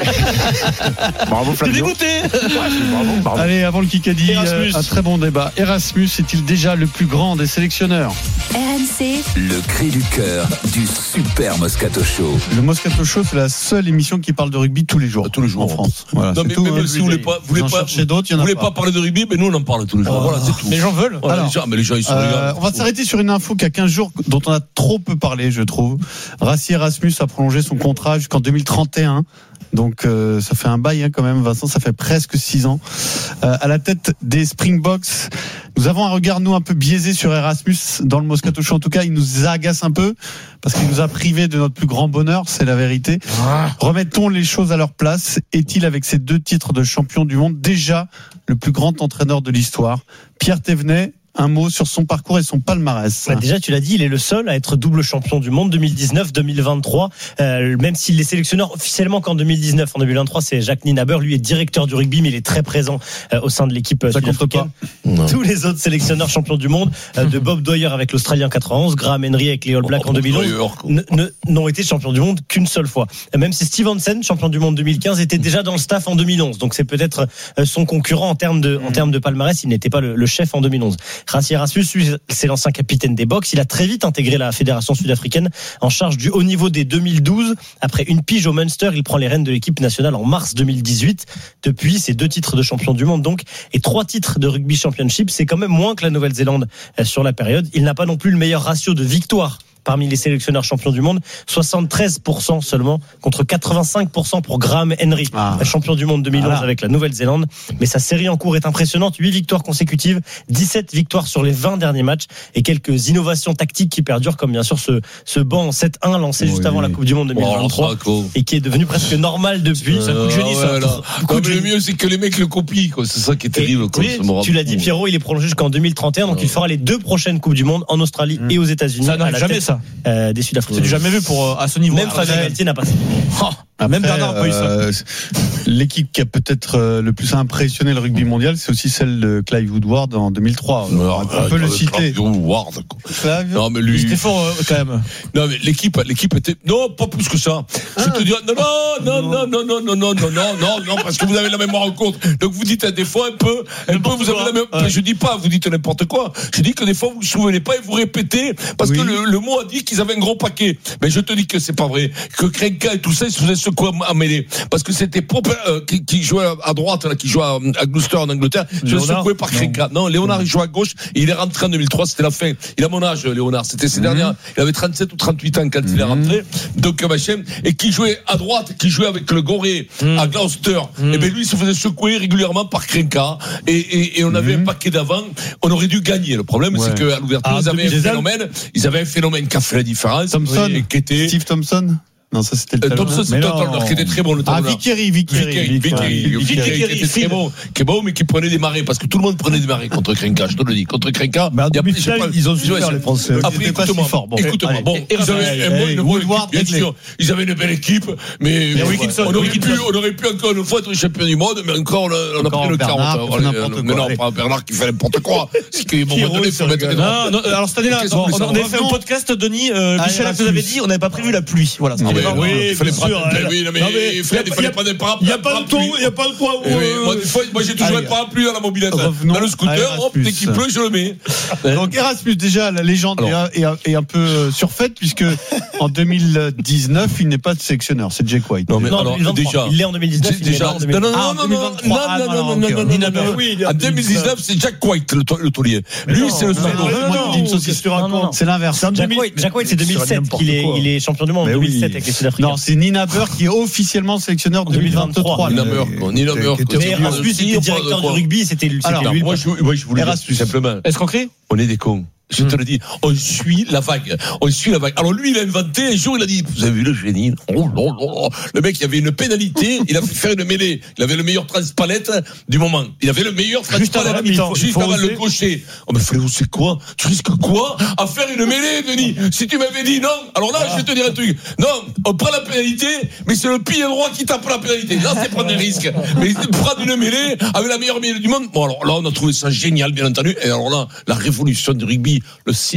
Bravo T'es Flavio. dégoûté. Bravo, bravo. Allez, avant le Kikadi, Erasmus. euh, un très bon débat. Erasmus est-il déjà le plus grand des sélectionneurs? R M C, Le cri du cœur du Super Moscato Show. Le Moscato Show, c'est la seule émission qui parle de rugby tous les jours. Tous les jours en France. Voilà, Non, c'est mais, tout, mais hein. même si vous voulez pas, vous voulez Vous en pas, cherchez d'autres, il y en vous a voulez pas. pas parler de rugby, mais nous on en parle tous les jours. Oh. Voilà, c'est tout. Les gens veulent. Voilà, Alors, les gens, mais les gens ils se Euh, regardent. on va s'arrêter sur une info qui a quinze jours, dont on a trop peu parlé, je trouve. Rassi Erasmus a prolongé son contrat jusqu'en deux mille trente et un. Donc euh, ça fait un bail hein, quand même, Vincent, ça fait presque six ans. Euh, à la tête des Springboks, nous avons un regard, nous, un peu biaisé sur Erasmus dans le Moscato Show. En tout cas, il nous agace un peu parce qu'il nous a privés de notre plus grand bonheur, c'est la vérité. Remettons les choses à leur place. Est-il, avec ses deux titres de champion du monde, déjà le plus grand entraîneur de l'histoire? Pierre Thévenet, un mot sur son parcours et son palmarès. Bah déjà, tu l'as dit, il est le seul à être double champion du monde deux mille dix-neuf deux mille vingt-trois. Euh, même s'il est sélectionneur officiellement qu'en deux mille dix-neuf. En deux mille vingt-trois, c'est Jacques Nienaber. Lui est directeur du rugby, mais il est très présent euh, au sein de l'équipe euh, sud-africaine. Tous les autres sélectionneurs champions du monde, euh, de Bob Dwyer avec l'Australien en quatre-vingt-onze, Graham Henry avec les All Blacks Oh, en deux mille onze, Dwyer, ne- ne- n'ont été champions du monde qu'une seule fois. Euh, Même si Steve Hansen, champion du monde deux mille quinze, était déjà dans le staff en deux mille onze. Donc c'est peut-être euh, son concurrent en termes de, en termes de palmarès. Il n'était pas le, le chef en deux mille onze. Rassi Erasmus, lui, c'est l'ancien capitaine des Box. Il a très vite intégré la fédération sud-africaine en charge du haut niveau dès deux mille douze. Après une pige au Munster, il prend les rênes de l'équipe nationale en mars deux mille dix-huit. Depuis, c'est deux titres de champion du monde donc et trois titres de rugby championship. C'est quand même moins que la Nouvelle-Zélande sur la période. Il n'a pas non plus le meilleur ratio de victoires parmi les sélectionneurs champions du monde, soixante-treize pour cent seulement contre quatre-vingt-cinq pour cent pour Graham Henry, Ah. champion du monde deux mille onze Voilà. avec la Nouvelle-Zélande. Mais sa série en cours est impressionnante, huit victoires consécutives, dix-sept victoires sur les vingt derniers matchs et quelques innovations tactiques qui perdurent comme bien sûr ce, ce banc en sept un lancé Oui. juste avant la Coupe du Monde deux mille vingt-trois Oh, ça, quoi. et qui est devenu presque normal depuis. Euh, Un coup de génie, ouais, ça. là. Un coup Non, de mais le génie. mieux, c'est que les mecs le copient, quoi. C'est ça qui est terrible, quoi. Oui, Ça me rend tu l'as dit, fou. Pierrot, il est prolongé jusqu'en deux mille trente et un, donc il fera les deux prochaines Coupes du Monde en Australie et aux États-Unis. Ça à n'arrive la jamais, tête, ça. euh, des Sud-Africains. C'est du jamais vu pour euh, à ce niveau. Même Fabien Galtier n'a pas ça. Après, Même Bernard n'a pas eu ça. euh, l'équipe qui a peut-être euh, le plus impressionné le rugby mondial, c'est aussi celle de Clive Woodward en deux mille trois. Non, on peut le citer. Ward, quoi. Clive Non, mais lui. C'était fort euh, quand même. Non, mais l'équipe, l'équipe était, non, pas plus que ça. Je te dis, non, non, non, non, non, non, non, non, non, non, non, non, parce que vous avez la mémoire en compte. Donc vous dites, des fois, un peu, un peu, vous avez la même, Ouais. je dis pas, vous dites n'importe quoi. Je dis que des fois, vous vous souvenez pas et vous répétez, parce Oui. que le, le mot a dit qu'ils avaient un gros paquet. Mais je te dis que c'est pas vrai. Que Krenka et tout ça, ils se faisaient secouer à mêler. Parce que c'était Popper, euh, qui, qui jouait à droite, là, qui jouait à, à Gloucester en Angleterre, il se faisait Léonard secoué par Krenka. Non, Léonard, il jouait à gauche, et il est rentré en deux mille trois, c'était la fin. Il a mon âge, Léonard. C'était ses dernières, il avait trente-sept ou trente-huit ans quand il est rentré. Donc, machin, et qui jouait à droite, qui jouait avec le Goré, à Gloucester. Et ben, lui, il se faisait secouer régulièrement par Krenka. Et, et, et on avait un paquet d'avant. On aurait dû gagner. Le problème, c'est qu'à l'ouverture, Ah, ils avaient un Demi-Zell. phénomène, ils avaient un phénomène qui a fait la différence. Thompson. Et qui était, Steve Thompson. Non, ça c'était le euh, talonneur. Thompson, c'est Mais le non. talonneur, qui était très bon, le Ah, talonneur. Vickeri, Vickeri. Vickeri, Vickeri, Vickeri, qui était très bon, qui est bon, mais qui prenait des marées, parce que tout le monde prenait des marées contre Krenka, je te le dis, contre Krenka. Mais en il y a- demi-finale, j'ai pas- ils ont je vois, souffert, c'est- les Français. Après, Ils étaient pas écoute-moi, si forts. Bon. écoute-moi, Allez, bon, et- ils avaient et- un bon- et- une bonne Woodward, équipe, bien réglé. sûr. Ils avaient une belle équipe, mais Et Wilkinson, on aurait pu, Wilkinson. on aurait pu encore une fois être champion du monde, mais encore, on a, on a Encore pris le Bernard, quarante. qui fait n'importe Mais quoi. non, pas Bernard qui fait n'importe quoi. C'est qu'à un moment donné, il faut mettre les Non, non, alors cette année-là, Qu'est-ce on, qu'on on peut avait savoir fait un podcast, Denis, euh, Ah, Michel Erasmus. nous avait dit, on n'avait pas prévu la pluie. Voilà. Ah, mais C'était- oui, il fallait bien prendre. sûr, Mais hein. oui, non, mais Non, mais il fallait y a- fallait prendre des parapluies. Il n'y a pas de ton, il n'y a pas de quoi. Eh oui, moi, des fois, moi, j'ai toujours Allez. un parapluie à la mobilette. Revenons Dans le à scooter, hop, Erasmus. dès qu'il pleut, je le mets. Donc Erasmus, déjà, la légende est un, est un- est un peu euh, surfaite, puisque en deux mille dix-neuf, il n'est pas de sélectionneur, c'est Jake White. Non, mais Non, en alors, deux mille vingt-trois. déjà. Il l'est en deux mille dix-neuf, il est Déjà, là en non, deux mille non, vingt-trois. non, Ah, non, non, deux mille vingt-trois. non, Ah, non, non, non, non, non, ok. non, non, Nina non, Burke. non. Oui, il est en En deux mille dix-neuf, c'est Jack White, le to- le taulier. Lui, c'est le non, Sardou. non, non, Moi, il dit une qu'est-ce saucisse. que tu racontes? C'est l'inverse. Jack White, Jack White, c'est deux mille sept qu'il est, il est champion du monde en Mais deux oui. mille sept avec les Sud-Africains. Non, c'est Nina Burke qui est officiellement sélectionneur deux mille vingt-trois. Nina Burke, quoi. Nina Burke, quoi. Mais C'est Erasmus le était tir, directeur pas du de rugby, c'était lui. Alors, c'était quoi. lui. Moi, je, moi, je voulais dire Erasmus. tout simplement. Est-ce qu'on crie On est des cons. Je te le dis, on suit la vague. On suit la vague. Alors lui, il a inventé, un jour, il a dit, vous avez vu le génie? Oh là là. Le mec, il avait une pénalité, il a fait faire une mêlée. Il avait le meilleur transpalette du moment. Il avait le meilleur Juste avant la transpalette. mi-temps. Juste Il faut avant le oser. gaucher. Oh, mais frérot, c'est quoi? Tu risques quoi? À faire une mêlée, Denis? Si tu m'avais dit non, alors là, je vais te dire un truc. Non, on prend la pénalité, mais c'est le pied droit qui tape la pénalité. Là, c'est prendre un risque. Mais prendre une mêlée avec la meilleure mêlée du monde. Bon, alors là, on a trouvé ça génial, bien entendu. Et alors là, la révolution du rugby, le six,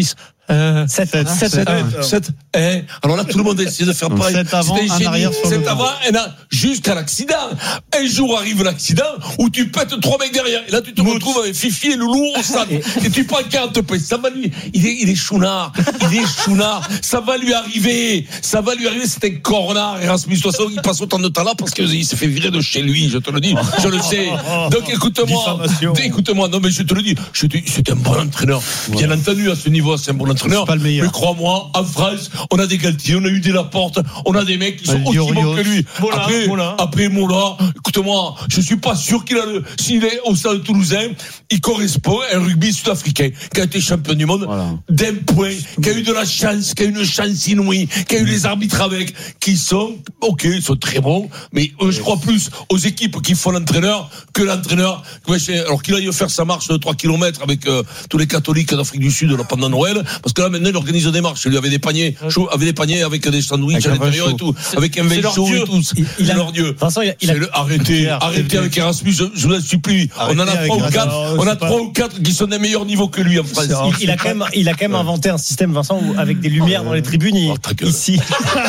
Euh, sept, sept. Eh, alors là, tout le monde a essayé de faire pareil. sept avant, un arrière sur le sept avant, un an, jusqu'à l'accident. Un jour arrive l'accident où tu pètes trois mecs derrière. Et là, tu te Mout. retrouves avec Fifi et Loulou au stade. Et tu prends quarante points. Ça va lui, il est, il est chounard. Il est chounard. Ça va lui arriver. Ça va lui arriver. C'est un cornard. Erasmus, de toute façon, il passe autant de temps là parce qu'il s'est fait virer de chez lui. Je te le dis. Je le sais. Donc, écoute-moi. Écoute-moi. Non, mais je te le dis. C'est un bon entraîneur. Bien entendu, à ce niveau, c'est un bon entraîneur. Pas le meilleur. Mais crois-moi, en France, on a des Galtier, on a eu des Laporte, on a des mecs qui sont aussi bons que lui. Mola, après, Mola. après Mola, écoute-moi, je suis pas sûr qu'il a le, s'il est au stade toulousain, il correspond à un rugby sud-africain qui a été champion du monde voilà. d'un point, qui a eu de la chance, qui a eu une chance inouïe, qui a eu les arbitres avec, qui sont, ok, ils sont très bons, mais euh, je crois plus aux équipes qui font l'entraîneur que l'entraîneur. Alors qu'il aille faire sa marche de trois kilomètres avec euh, tous les catholiques d'Afrique du Sud là, pendant Noël, parce que là maintenant il organise des marches, il lui avait des paniers chaud, avec des paniers avec des sandwichs à l'intérieur et tout, avec un vin chaud et tout. Il, il a leur dieu. Vincent, il a, il a... Le, arrêtez, Pierre, arrêtez avec Erasmus, je, je vous en supplie. On en a trois ou quatre, on a trois ou quatre qui sont des meilleurs niveaux que lui en France. Il, il a quand même, il a quand même ouais. inventé un système, Vincent, où, avec des lumières dans les tribunes. Il, oh, ici.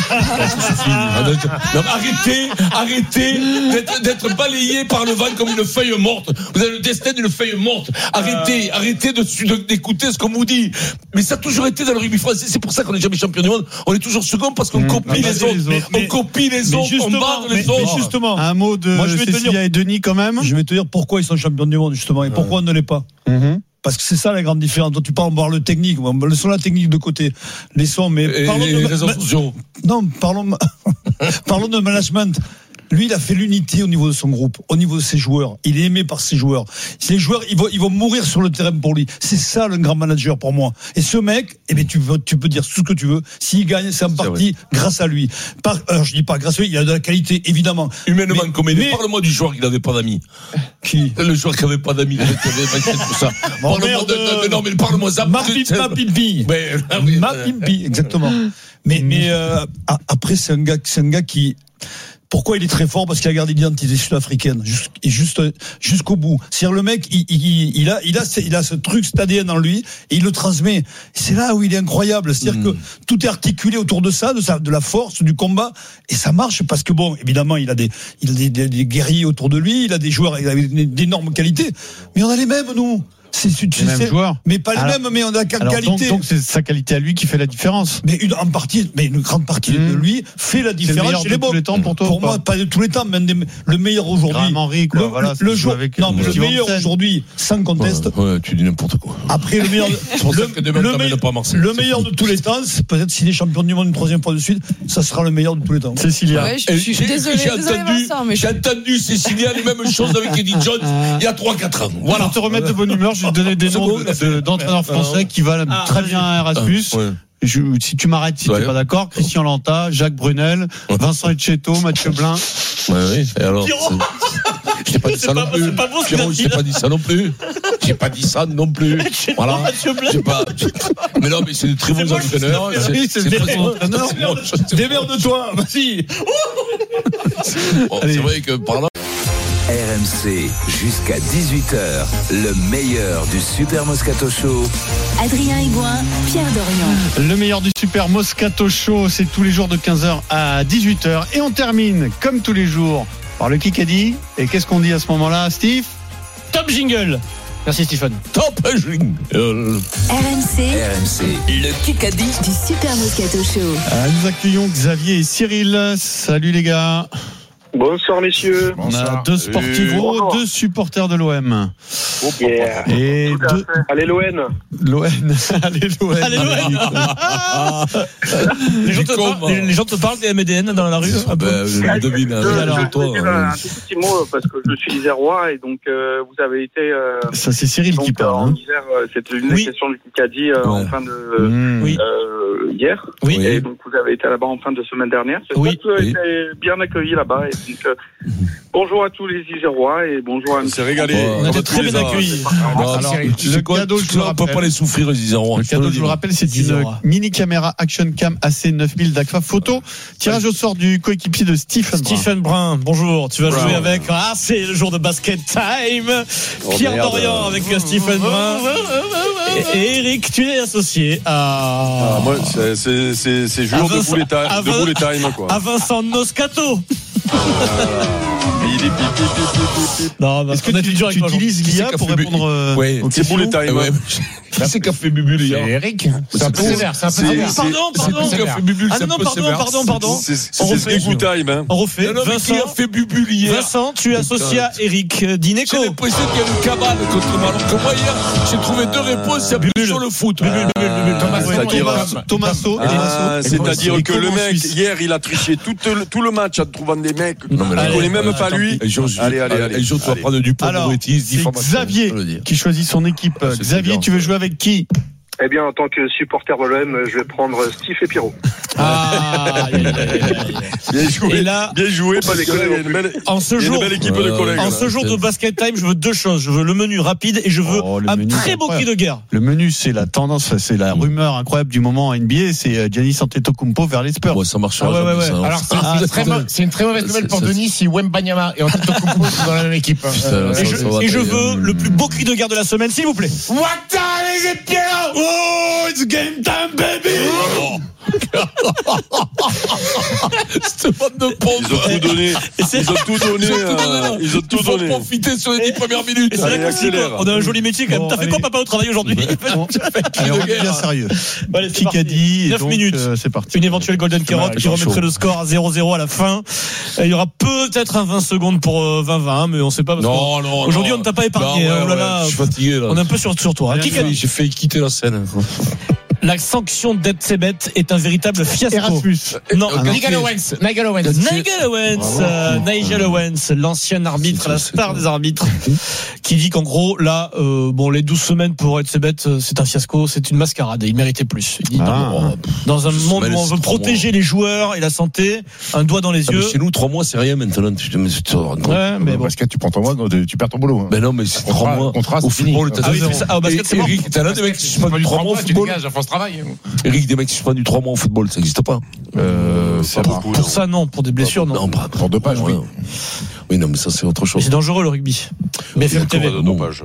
Non, arrêtez, arrêtez d'être, d'être balayé par le vent comme une feuille morte. Vous avez le destin d'une feuille morte. Arrêtez, euh... arrêtez de, de, d'écouter ce qu'on vous dit. Mais ça a toujours été dans le rugby français. C'est pour ça qu'on n'est jamais champion du monde. On est toujours second parce qu'on mmh, copie les autres. Les autres. Mais, on copie les autres. On barre les mais, autres. Mais justement, un mot de Moi, je vais Cécilia te dire, et Denis quand même. Je vais te dire pourquoi ils sont champions du monde justement et pourquoi ouais. on ne l'est pas. Mmh. Parce que c'est ça la grande différence. Toi, tu parles, on parle le technique. Laissons la technique de côté. Laissons, mais et parlons les, de les réseaux sociaux. Non, parlons, parlons de management. Lui, il a fait l'unité au niveau de son groupe, au niveau de ses joueurs. Il est aimé par ses joueurs. Les joueurs, ils vont, ils vont mourir sur le terrain pour lui. C'est ça, le grand manager pour moi. Et ce mec, eh bien, tu peux, tu peux dire tout ce que tu veux. S'il gagne, c'est en partie grâce à lui. Par, alors, je dis pas grâce à lui, il a de la qualité, évidemment. Humainement, mais, comme il est. Parle-moi du joueur qui n'avait pas d'amis. Qui? Le joueur qui n'avait pas d'amis. Tout ça. Bon, parle-moi de, de, de, non, mais parle-moi ça. Ma pipi. Ma pipi, exactement. Mais, mais, euh, après, c'est un gars, c'est un gars qui, pourquoi il est très fort? Parce qu'il a gardé l'identité sud-africaine et juste jusqu'au bout. C'est-à-dire le mec, il, il, il a, il a, il a ce truc, cet A D N en lui et il le transmet. C'est là où il est incroyable. C'est-à-dire mmh. que tout est articulé autour de ça, de ça, de la force, du combat, et ça marche parce que bon, évidemment, il a des, il a des, des, des guerriers autour de lui, il a des joueurs avec d'énormes qualités, mais on a les mêmes nous. C'est, tu les mêmes joueurs, mais pas les alors, mêmes, mais on a quelle qualité. Donc, donc c'est sa qualité à lui qui fait la différence. Mais une en partie, mais une grande partie mmh. de lui fait la différence. C'est le meilleur de tous les temps pour toi. Pour moi, pas de tous les temps, mais le meilleur aujourd'hui. Henry, quoi. Le, voilà, le jour, non, mais le meilleur aujourd'hui, sans conteste. Ouais, ouais, tu dis n'importe quoi. Après le meilleur, le, le, me, pas Marseille, le meilleur de tous les temps, c'est peut-être s'il est champion du monde une troisième fois de suite, ça sera le meilleur de tous les temps. Cécilia. Ouais, je, je suis désolé, j'ai entendu, mais j'ai entendu Cécilia les mêmes choses avec Eddie Jones il y a trois quatre ans. Voilà. Pour te remettre de bonne humeur, je vais te donner des noms De, d'entraîneurs français qui valent ah, très bien à Erasmus. Ah, ouais. Je, si tu m'arrêtes, si tu n'es pas d'accord, Christian Lanta, Jacques Brunel, ouais. Vincent Etcheto, Mathieu Blin. Ouais, oui, et alors je t'ai pas dit ça non plus. Pierrot, je t'ai pas dit ça non plus. J'ai pas dit ça non plus. Voilà. J'ai pas. J'ai... Mais non, mais c'est des très bons entraîneurs. C'est, c'est, c'est des très bons entraîneurs. Démerde-toi, vas-y. Bon, c'est vrai que par là. R M C, jusqu'à dix-huit heures, le meilleur du Super Moscato Show. Adrien Aigouin, Pierre Dorian. Le meilleur du Super Moscato Show, c'est tous les jours de quinze heures à dix-huit heures. Et on termine, comme tous les jours, par le Kikadi. Et qu'est-ce qu'on dit à ce moment-là, Steve? Top jingle. Merci Stephen. Top jingle. R M C. R M C. Le Kikadi du Super Moscato Show. Ah, nous accueillons Xavier et Cyril. Salut les gars. Bonsoir messieurs. On a deux sportivos, deux supporters de l'O M. Yeah. Et deux... Allez l'O N. L'O N. Allez l'O N. Allez l'O N. les, gens te parlent, les, les gens te parlent des M D N dans la rue. Ah ben, je devine. Alors, je vais dire un tout petit mot parce que je suis isérois et donc euh, vous avez été. Euh, Ça c'est Cyril donc, qui parle. En Isère, euh, c'était une oui. des questions du Kikadi euh, ouais. en fin de mmh. euh, hier. Oui. Et donc vous avez été là-bas en fin de semaine dernière. J'espère oui. que vous avez oui. été bien accueillis là-bas. Et donc, euh, Bonjour à tous les Isérois et bonjour à... On s'est régalé. On a été très bien accueillis. Alors, tu sais quoi, cadeau, je tu le vois, on peut rappelle. pas les souffrir, les Isérois. Le cadeau, je vous le rappelle, c'est une mini caméra Action Cam A C neuf mille d'Agfa Photo. Tirage au sort du coéquipier de Stephen Brun. Stephen Brun, bonjour. Tu vas Brun. jouer avec. Ah, c'est le jour de basket time. Oh, Pierre merde. Dorian avec Stephen Brun. Et, et Eric, tu es associé à. Ah, moi, c'est, c'est, c'est, c'est jour À de Vincent- bullet time, à de Vin- bullet time, quoi. À Vincent Noscato. Il est pipi, pipi, pipi, pipi. Non, bah, Est-ce que on a tu, été dur avec tu toi, utilises Qui l'I c'est A qui a pour fait répondre euh, Ouais, aux C'est questions bullet time. Ouais. hein. Qui c'est qui a fait Bubule hier? Eric, c'est un peu C'est- sévère, c'est un peu c'est- sévère. Pardon, C'est pardon. qui qui a fait Bubule? Ah C'est non, un peu pardon, sévère. pardon, pardon. C'est, c'est, On c'est refait. Sgegou time, hein. On refait. Non, non, mais qui Vincent, a fait Bubule hier? Vincent, tu es associé à Eric Dineco. J'ai l'impression qu'il y a une cabale contre moi. Alors que moi, hier, j'ai trouvé deux réponses, il y a plus sur le foot. Bubule, Bubule, Bubule. Thomas, C'est-à-dire, Thomas- Thomaso. Ah, c'est-à-dire Et que le comment mec, Suisse hier, il a triché tout le, tout le match en trouvant des mecs Non, mais là, qu'il connaît allez, même pas lui. Un jour, je- Allez, allez, allez. Un jour, tu vas Allez. prendre du Alors, pauvretisme, c'est diffamation. Xavier je veux dire. qui choisit son équipe. Ah, c'est Xavier, bien. tu veux jouer avec qui? Eh bien, en tant que supporter de l'O M, je vais prendre Steve et Pierrot. Ah, aïe, aïe, aïe, aïe. Bien joué. Et là, Bien joué, parce qu'il y a une belle, en ce il y a une jour, belle équipe de collègues. en là. ce jour de basket time, je veux deux choses. Je veux le menu rapide et je veux Oh, le un menu, très c'est beau cri incroyable. de guerre. Le menu, c'est la tendance, c'est la rumeur incroyable du moment en N B A, c'est euh, Giannis Antetokounmpo vers les Spurs. Ouais, ça marchera Ah ouais, jamais, ouais, ça. ouais. Alors, c'est Ah, c'est c'est très ça. mau- c'est une très mauvaise nouvelle pour C'est- Denis si Wembanyama et Antetokounmpo sont dans la même équipe. Euh, Ça, Et ça, je, ça va, et je t'as- veux le plus beau cri de guerre de la semaine, s'il vous plaît. Wata les épées. Oh, it's game time, baby! Stéphane de Pompe. Ils ont tout donné. Et c'est- Ils ont tout donné. Ils ont tout donné, euh, là. Ils ont tout Il faut donné. profiter sur les dix premières minutes. Et c'est Allez, là qu'on se dit, accélère. on a un joli métier quand même. Bon, T'as fait allez. quoi, papa, au travail aujourd'hui? Bon, allez, on devient sérieux. Allez, c'est Qui parti. a dit et neuf donc, minutes. euh, c'est parti. Une éventuelle Golden Carotte ils qui sont remettrait chauds. le score à zéro zéro à la fin. Et il y aura peut-être un vingt secondes pour euh, vingt vingt, mais on sait pas. Parce Non, que non, aujourd'hui, non. on ne t'a pas épargné. Non, ouais, Oh là ouais, là. je suis fatigué, là. On est un peu sur, sur toi. Qui a dit J'ai failli quitter la scène. la sanction d'Etsebet est un véritable fiasco? Erasmus. Non, Ah non. Nigel Owens. Nigel Owens. Nigel Owens, euh, Nigel Owens, l'ancien arbitre, la star des arbitres, qui dit qu'en gros, là, euh, bon, les douze semaines pour Etsebet, euh, c'est un fiasco, c'est une mascarade et il méritait plus. Il dit, Ah. dans, dans un monde où on veut protéger les joueurs et la santé, un doigt dans les Ah, mais yeux. chez nous, trois mois, c'est rien maintenant. Tu te mais tu te rends compte. Ouais, mais bon. Parce que tu prends ton mois, tu perds ton boulot. hein. Ben non, mais c'est Contrat- trois mois. contrat, Au c'est fini. football, t'as Ah oui, deux c'est ans. ça. Ah, au basket, c'est Et mort. Eric, t'as là des mecs qui se prennent du trois mois au tu football. dégages, France Travail. Eric, des mecs qui se prennent du trois mois au football, ça n'existe pas. Euh, pas Pour, beaucoup. pour ça, non. Pour des blessures, non. Non, pas Pour deux pages, oui. Oui, non, mais ça, c'est autre Mais chose. c'est dangereux, le rugby. B F M T V. de dopage.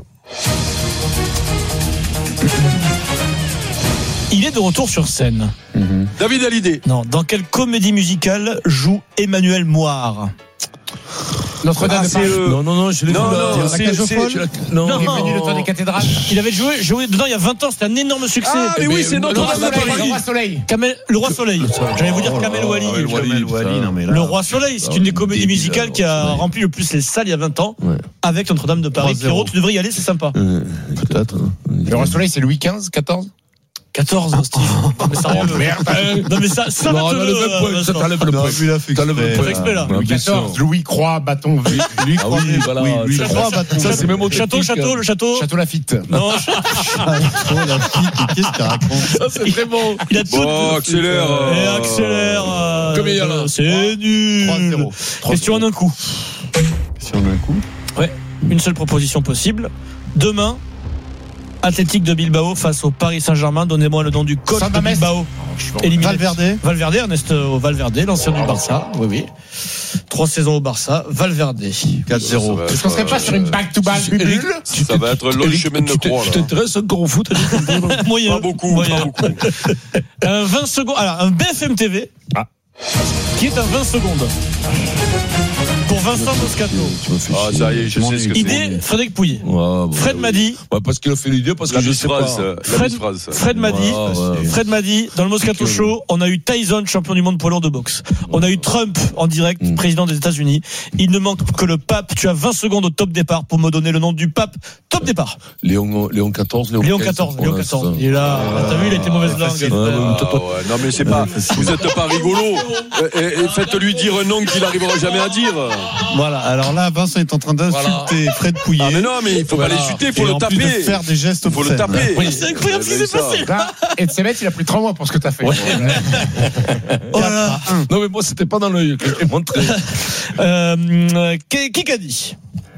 Il est de retour sur scène. David Hallyday. Non. Dans quelle comédie musicale joue Emmanuel Moire? Notre-Dame Ah, de c'est Paris. le- Non, non, non, je l'ai vu Non, là. non, La c'est- cage aux c'est- folles. Non, Non, Il est venu le temps des cathédrales. Il avait joué, joué dedans il y a vingt ans, c'était un énorme succès. Ah, mais Eh oui, ben, c'est le notre Le roi Dame de Soleil. Le Paris. roi Soleil. Kamel- le Roi Soleil. J'allais vous dire Kamel Wally. Kamel Wally, Kamel Wally, non, mais là- Le Roi Soleil, c'est Ah, une des comédies débile, musicales qui a alors. rempli le plus les salles il y a vingt ans, Ouais. avec Notre-Dame de Paris. trois zéro. Pierrot, tu devrais y aller, c'est sympa. Euh, Peut-être. hein. Le roi Soleil, c'est Louis quinze, quatorze. quatorze, Steve. Non, mais sérieux. Oh, merde. Euh, Non, mais ça, ça va Non, te t'enlèves le point, ça t'enlève le Non, point. lui, il a fait T'enlèves le exprès, point. Fait exprès, là. Ouais, Louis bien sûr. quatorze. Louis Croix, bâton. Lui Ah croit, oui, voilà. oui, lui Ça, croit, ça, bâton. ça, c'est même au Château, technique, château, hein. le château. Château Lafitte. Non, Ah, oh, la fille, mais qu'est-ce qu'il raconte? Ça, c'est très bon. il a tout. Bon, accélère. Et euh, accélère. euh, Combien il y en a? C'est nul. trois zéro. Question en un coup. Si on a un coup. Ouais, une seule proposition possible. Demain, Athletic de Bilbao face au Paris Saint-Germain. Donnez-moi le nom du coach San de Mamés. Bilbao. Éliminé. Valverde. Valverde, Ernesto Valverde, l'ancien du Barça. Oui, oui. Trois saisons au Barça. Valverde. quatre zéro. Ça va Est-ce qu'on serait pas sur une back-to-back Eric, bulle? Ça va être le long chemin de Tu t'es- croix, tu là. t'intéresses encore au foot, Eric? Moyen. Pas beaucoup, Moyen. pas beaucoup. Un vingt secondes. Alors, un B F M T V. Ah. Qui est un vingt secondes. Pour Vincent Moscato. Tu me fais Ah, chier. ça y est, je sais ce que c'est. Idée, Frédéric Pouillet. Ouais, bah, Fred oui. m'a dit. Ouais, parce qu'il a fait l'idée, parce que La je Miss sais pas. France. La Fred, Miss France. Fred m'a dit, Ouais, ouais. Fred m'a dit, dans le Moscato Show, on a eu Tyson, champion du monde poids lourd de boxe. On a eu Trump en direct, Mm. président des États-Unis. Il ne manque que le pape. Tu as vingt secondes au top départ pour me donner le nom du pape. Top départ. Léon, Léon quatorze, Léon, Léon quinze, quatorze, pour Léon l'instant. quatorze. Il est là. T'as vu, il a été mauvaise langue. facile. Ouais, ouais, Ah, toi, toi, ouais, non mais c'est pas. Vous êtes pas rigolo. Et, et faites-lui dire un nom qu'il n'arrivera jamais à dire. Voilà, alors là, Vincent est en train d'insulter voilà. Fred Pouillet. Ah, mais non, mais il faut voilà. pas l'insulter, il faut et le en taper. Plus de faire des gestes il faut le taper. Oui. C'est incroyable ce qui s'est passé. Et Tsemet, il a pris trois mois pour ce que t'as fait. Ouais. Voilà. Non, mais moi, c'était pas dans l'œil que je t'ai montré. euh, qui a dit?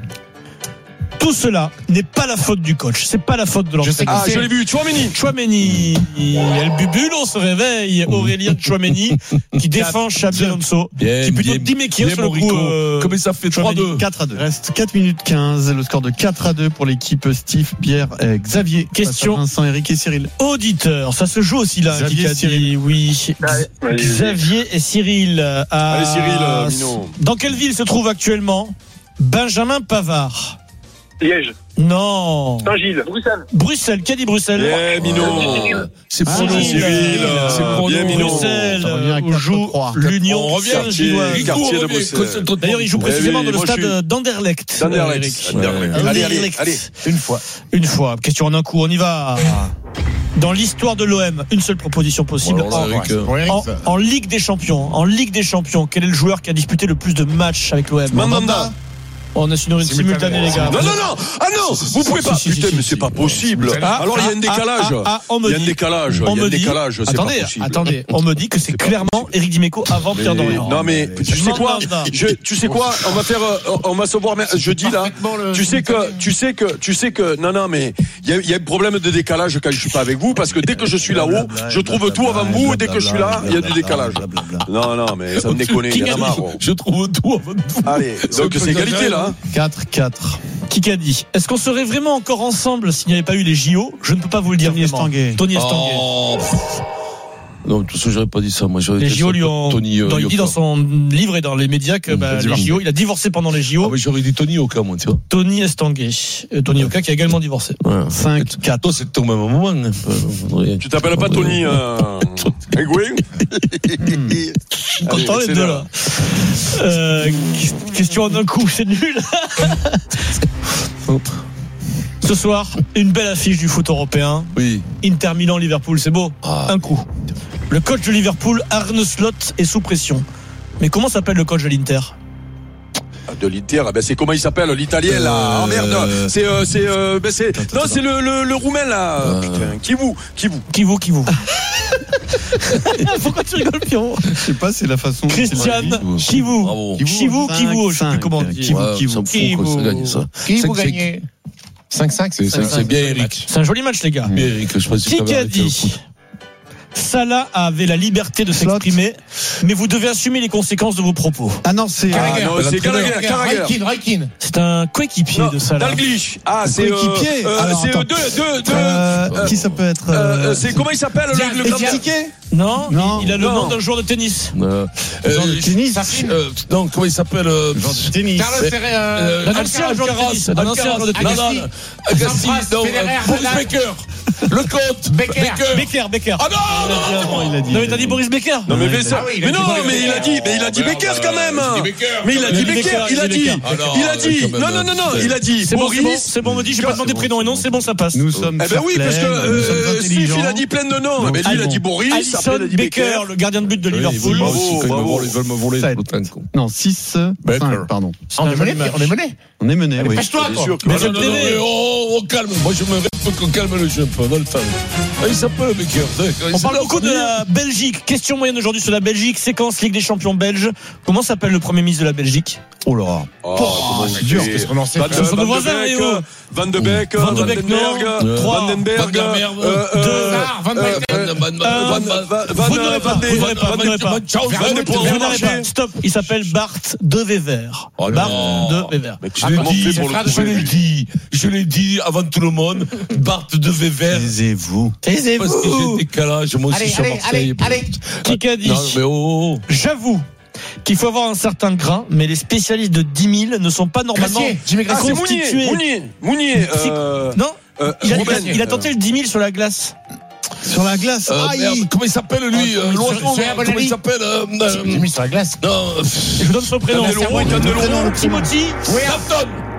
Tout cela n'est pas la faute du coach, c'est pas la faute de l'entraîneur. Ah, je l'ai vu, Tchouaméni. Tchouaméni, elle bubule, on se réveille. Aurélien Tchouaméni qui défend Xabi Alonso, qui plutôt dit mais qui est sur le coup. Euh, Comme ça fait trois deux. quatre à deux. Il reste quatre minutes quinze, le score de quatre à deux pour l'équipe Steve, Pierre, et Xavier. Question. Vincent, Eric et Cyril. Auditeur, ça se joue aussi là. Xavier et Cyril. Oui. Allez, Xavier et Cyril. À... Allez Cyril, euh, Mino. Dans quelle ville se trouve actuellement Benjamin Pavard? Liège. Non. Saint-Gilles. Bruxelles. Bruxelles. Qui a dit Bruxelles? Eh, Mino. C'est pour nous. Cyril. C'est pour bien, nous. Mino. Bruxelles. Où joue l'Union Saint-Gilloise. Quartier de Bruxelles. D'ailleurs, il joue précisément dans le stade suis... d'Anderlecht. D'Anderlecht. Allez, allez, allez. Une fois. Une fois. Question en un coup. On y va. Dans l'histoire de l'O M, une seule proposition possible. Bon, alors, en, Eric, en, en Ligue des Champions. En Ligue des Champions, quel est le joueur qui a disputé le plus de matchs avec l'O M? Mandanda. On est sur une simultanée, les gars. Non, non, non. Ah non, vous pouvez pas. Putain, mais c'est pas possible. Alors, il y a un décalage. Il y a un décalage. Il y a un décalage. Attendez, attendez. On me dit que c'est clairement Eric Dimeco avant Pierre Dorian. Non, mais tu sais quoi? Tu sais quoi? On va faire, on va se voir jeudi, là. Tu sais que, tu sais que, tu sais que, non, non, mais il y a, il y a un problème de décalage quand je suis pas avec vous parce que dès que je suis là-haut, je trouve tout avant vous et dès que je suis là, il y a du décalage. Non, non, mais ça me déconne. Il y en a marre. Je trouve tout avant vous. Allez, donc c'est égalité, là. quatre quatre. Qui a dit? Est-ce qu'on serait vraiment encore ensemble s'il n'y avait pas eu les J O? Je ne peux pas vous le dire. Tony Estanguet. Tony Estanguet. Oh. Non, tout ça, j'aurais pas dit ça. Moi, j'aurais les dit J O lui ont. Tony, euh, il dit dans son livre et dans les médias que bah, les J O, il a divorcé pendant les J O. Ah, mais j'aurais dit Tony Oka, moi, tu vois. Tony Estanguet. Euh, Tony Oka qui a également divorcé. Ouais. cinq quatre. Toi, c'est au même moment. Hein. Tu t'appelles pas Tony euh... Egwin? Content les deux là. Euh, question en un coup, c'est nul. Ce soir, une belle affiche du foot européen. Oui. Inter Milan, Liverpool, c'est beau. Ah. Un coup. Le coach de Liverpool, Arne Slot, est sous pression. Mais comment s'appelle le coach de l'Inter? De l'Inter, ben c'est comment il s'appelle l'italien là. Oh merde, c'est euh, c'est euh, ben c'est non c'est le, le le roumain là. Euh... Putain, qui vous qui vous qui vous qui vous. Pourquoi tu rigoles, Pierrot? Je sais pas, c'est la façon. Christiane, qui vous qui vous qui vous, je sais plus comment dire. Qui vous qui vous qui vous qui vous gagnez cinq cinq. C'est bien Eric. C'est un joli match, les gars. Bien Eric, je pense que qui a dit? Salah avait la liberté de s'exprimer, mais vous devez assumer les conséquences de vos propos. Ah non, c'est ah non, c'est Carragher. Raikin. C'est un coéquipier de Salah. Dalglish. Ah, c'est coéquipier. Euh, euh, c'est deux, deux, deux. Euh, qui ça peut être euh, C'est comment il s'appelle le, le Tiquet? Non, non, il a le non. nom d'un joueur de tennis. Euh, joueur de tennis. Euh, non, comment il s'appelle euh, joueur de tennis. Carlos Ferrer. Un ancien joueur de tennis. Un ancien joueur de tennis. Agassi. Non, Boris Becker. Le compte. Becker. Becker. Becker. Ah non, il a dit. Non, mais t'as dit Boris Becker. Non, mais ça. Mais non, mais il a dit, mais il a dit Becker quand même. Mais il a dit Becker. Il a dit. Il a dit. Non, non, non, non. Il a dit. C'est bon, Boris. c'est bon, on me dit, j'ai pas demandé prénom et nom, c'est bon, ça passe. Nous sommes. Eh ben oui, parce que Steve, il a dit plein de noms. Mais lui, il a dit Boris. Alisson Becker, le gardien de but de Liverpool. Ils veulent me voler. Non, six cinq, pardon. On est mené. On est mené. On est mené, oui. Pêche-toi, toi. Mais non, non, non, oh, oh, calme. Moi, je me répète qu'on calme le jeu un peu dans le temps. Il s'appelle Becker. On parle beaucoup de la Belgique. Question moyenne aujourd'hui sur la Belgique. Séquence Ligue des Champions belge. Comment s'appelle le premier ministre de la Belgique? Oh là. Oh, c'est dur. Qu'est-ce qu'on en sait? Ce sont nos voisins, Van de Beek, Van de Beek, Van den Berg, deux, Van Vous n'aurez pas, vous n'aurez pas, vous n'aurez pas. Vous n'aurez pas. Stop. Il s'appelle Bart de Wever. Bart de Wever. Je l'ai dit, je l'ai dit, je l'ai dit avant tout le monde. Bart de Wever. Taisez-vous. Taisez-vous. Parce que j'ai décalage, moi aussi, je suis à Marseille. Allez, allez. Qui a dit? Non, mais oh. J'avoue qu'il faut avoir un certain grain, mais les spécialistes de dix mille ne sont pas normalement ah, constitués. Mounier, Mounier, euh, non, euh, il, a, il, a, il a tenté le dix mille sur la glace. Sur la glace. Euh, ah, merde, il... Comment il s'appelle lui euh, L'oiseau, comment il s'appelle euh, J'ai mis sur la glace. Non. Je vous donne son prénom. Timothy. Timothy. Clapton.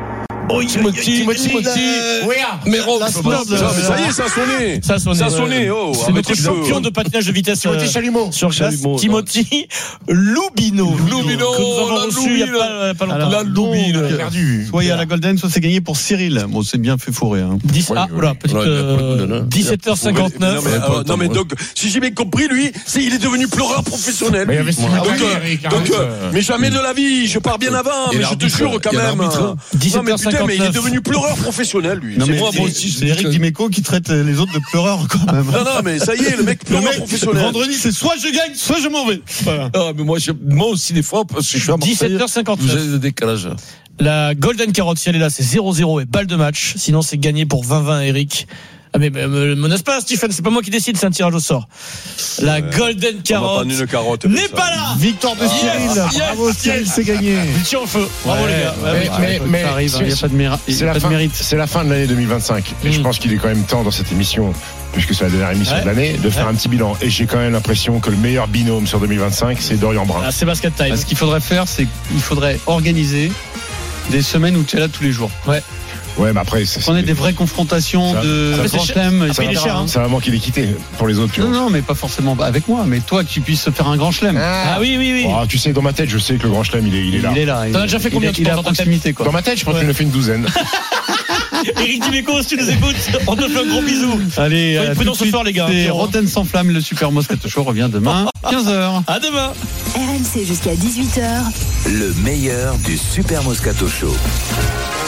Oh, Timothy, Timothy, mais Rob, la sport de- Non, mais ça y est, ça a sonné. Ça a sonné. Ça a sonné. Oh, C'est notre arrêtez champion de- de patinage de vitesse Timothy euh, Chalumeau. sur glace, Chalumeau, Timothy Lubino. Lubino, que nous avons la reçu il y a Lubine. pas, pas longtemps. Alors, La Loubine. donc, Perdu. Soit il y a la Golden, soit c'est gagné pour Cyril. Bon, c'est bien fait fourrer. Hein. dix, ah, oula, petite, Ouais, il a pas le coup de euh, nez. dix-sept heures Non, cinquante-neuf. mais, pas euh, le temps, non, mais ouais. donc, si j'ai bien compris, lui, c'est, il est devenu pleureur professionnel. Mais il y avait Steve donc, McQueen, euh, Eric, donc, arrête, euh, euh. mais jamais de la vie, je pars bien avant, Et mais je te l'arbitre, jure quand il y a même. l'arbitre. Non, dix-sept mais heures putain, mais il est cinquante-neuf. devenu pleureur professionnel, lui. Non, C'est mais moi, c'est- moi aussi. c'est Eric Dimeco qui traite les autres de pleureurs quand même. Non, non, mais ça y est, le mec Le pleureur mec, professionnel. vendredi, c'est soit je gagne, soit je m'en vais. Voilà. Ah, mais moi, je- moi aussi, des fois, parce que je suis à Marseille, dix-sept heures vous cinquante-neuf. avez le décalage. La Golden Carotte, si elle est là, c'est zéro zéro et balle de match. Sinon, c'est gagné pour vingt vingt, Eric. Ah, mais me me menace pas, Stephen, c'est pas moi qui décide, c'est un tirage au sort. La Golden On va Carotte prendre une carotte. n'est comme ça. pas là. Victoire de Cyril. yes, Bravo Cyril, c'est gagné. Tiens au feu. Bravo, Ouais, les gars. ouais, Ouais, mais- mais- ça arrive, c'est- il n'y a pas de méra- il y a C'est la, pas de fin, mérite. c'est la fin de l'année deux mille vingt-cinq. Et je Mm. pense qu'il est quand même temps dans cette émission, puisque c'est la dernière émission Ouais. de l'année, de faire Ouais. un petit bilan. Et j'ai quand même l'impression que le meilleur binôme sur deux mille vingt-cinq, c'est Dorian Brun. Ah, c'est basket time. Ce qu'il faudrait faire, c'est qu'il faudrait organiser des semaines où tu es là tous les jours. Ouais. Ouais, mais après, c'est, On ait des vraies confrontations Ça- de ça- grand c'est chelem, cher. et Après, il est cetera. cher, hein. ça va manquer d'équité pour les autres. Tu Non, vois. non, mais pas forcément avec moi, mais toi que tu puisses faire un grand chelem. Ah oui, oui, oui. Ah, tu sais, dans ma tête, je sais que le grand chelem, il est, il est là. Il est là. T'en as déjà fait il combien est- de Il est sport à dans ta tête proximité, quoi. Dans ma tête, je pense Ouais. qu'il en a fait une douzaine. Eric Dimeco, si tu nous écoutes, on te fait un gros bisou. Allez, Soyez euh, prudents tout de ce suite, soir, les gars. c'est Pierrot. Rotten sans flamme, le Super Moscato Show revient demain, quinze heures. À demain. R M C jusqu'à dix-huit heures. Le meilleur du Super Moscato Show.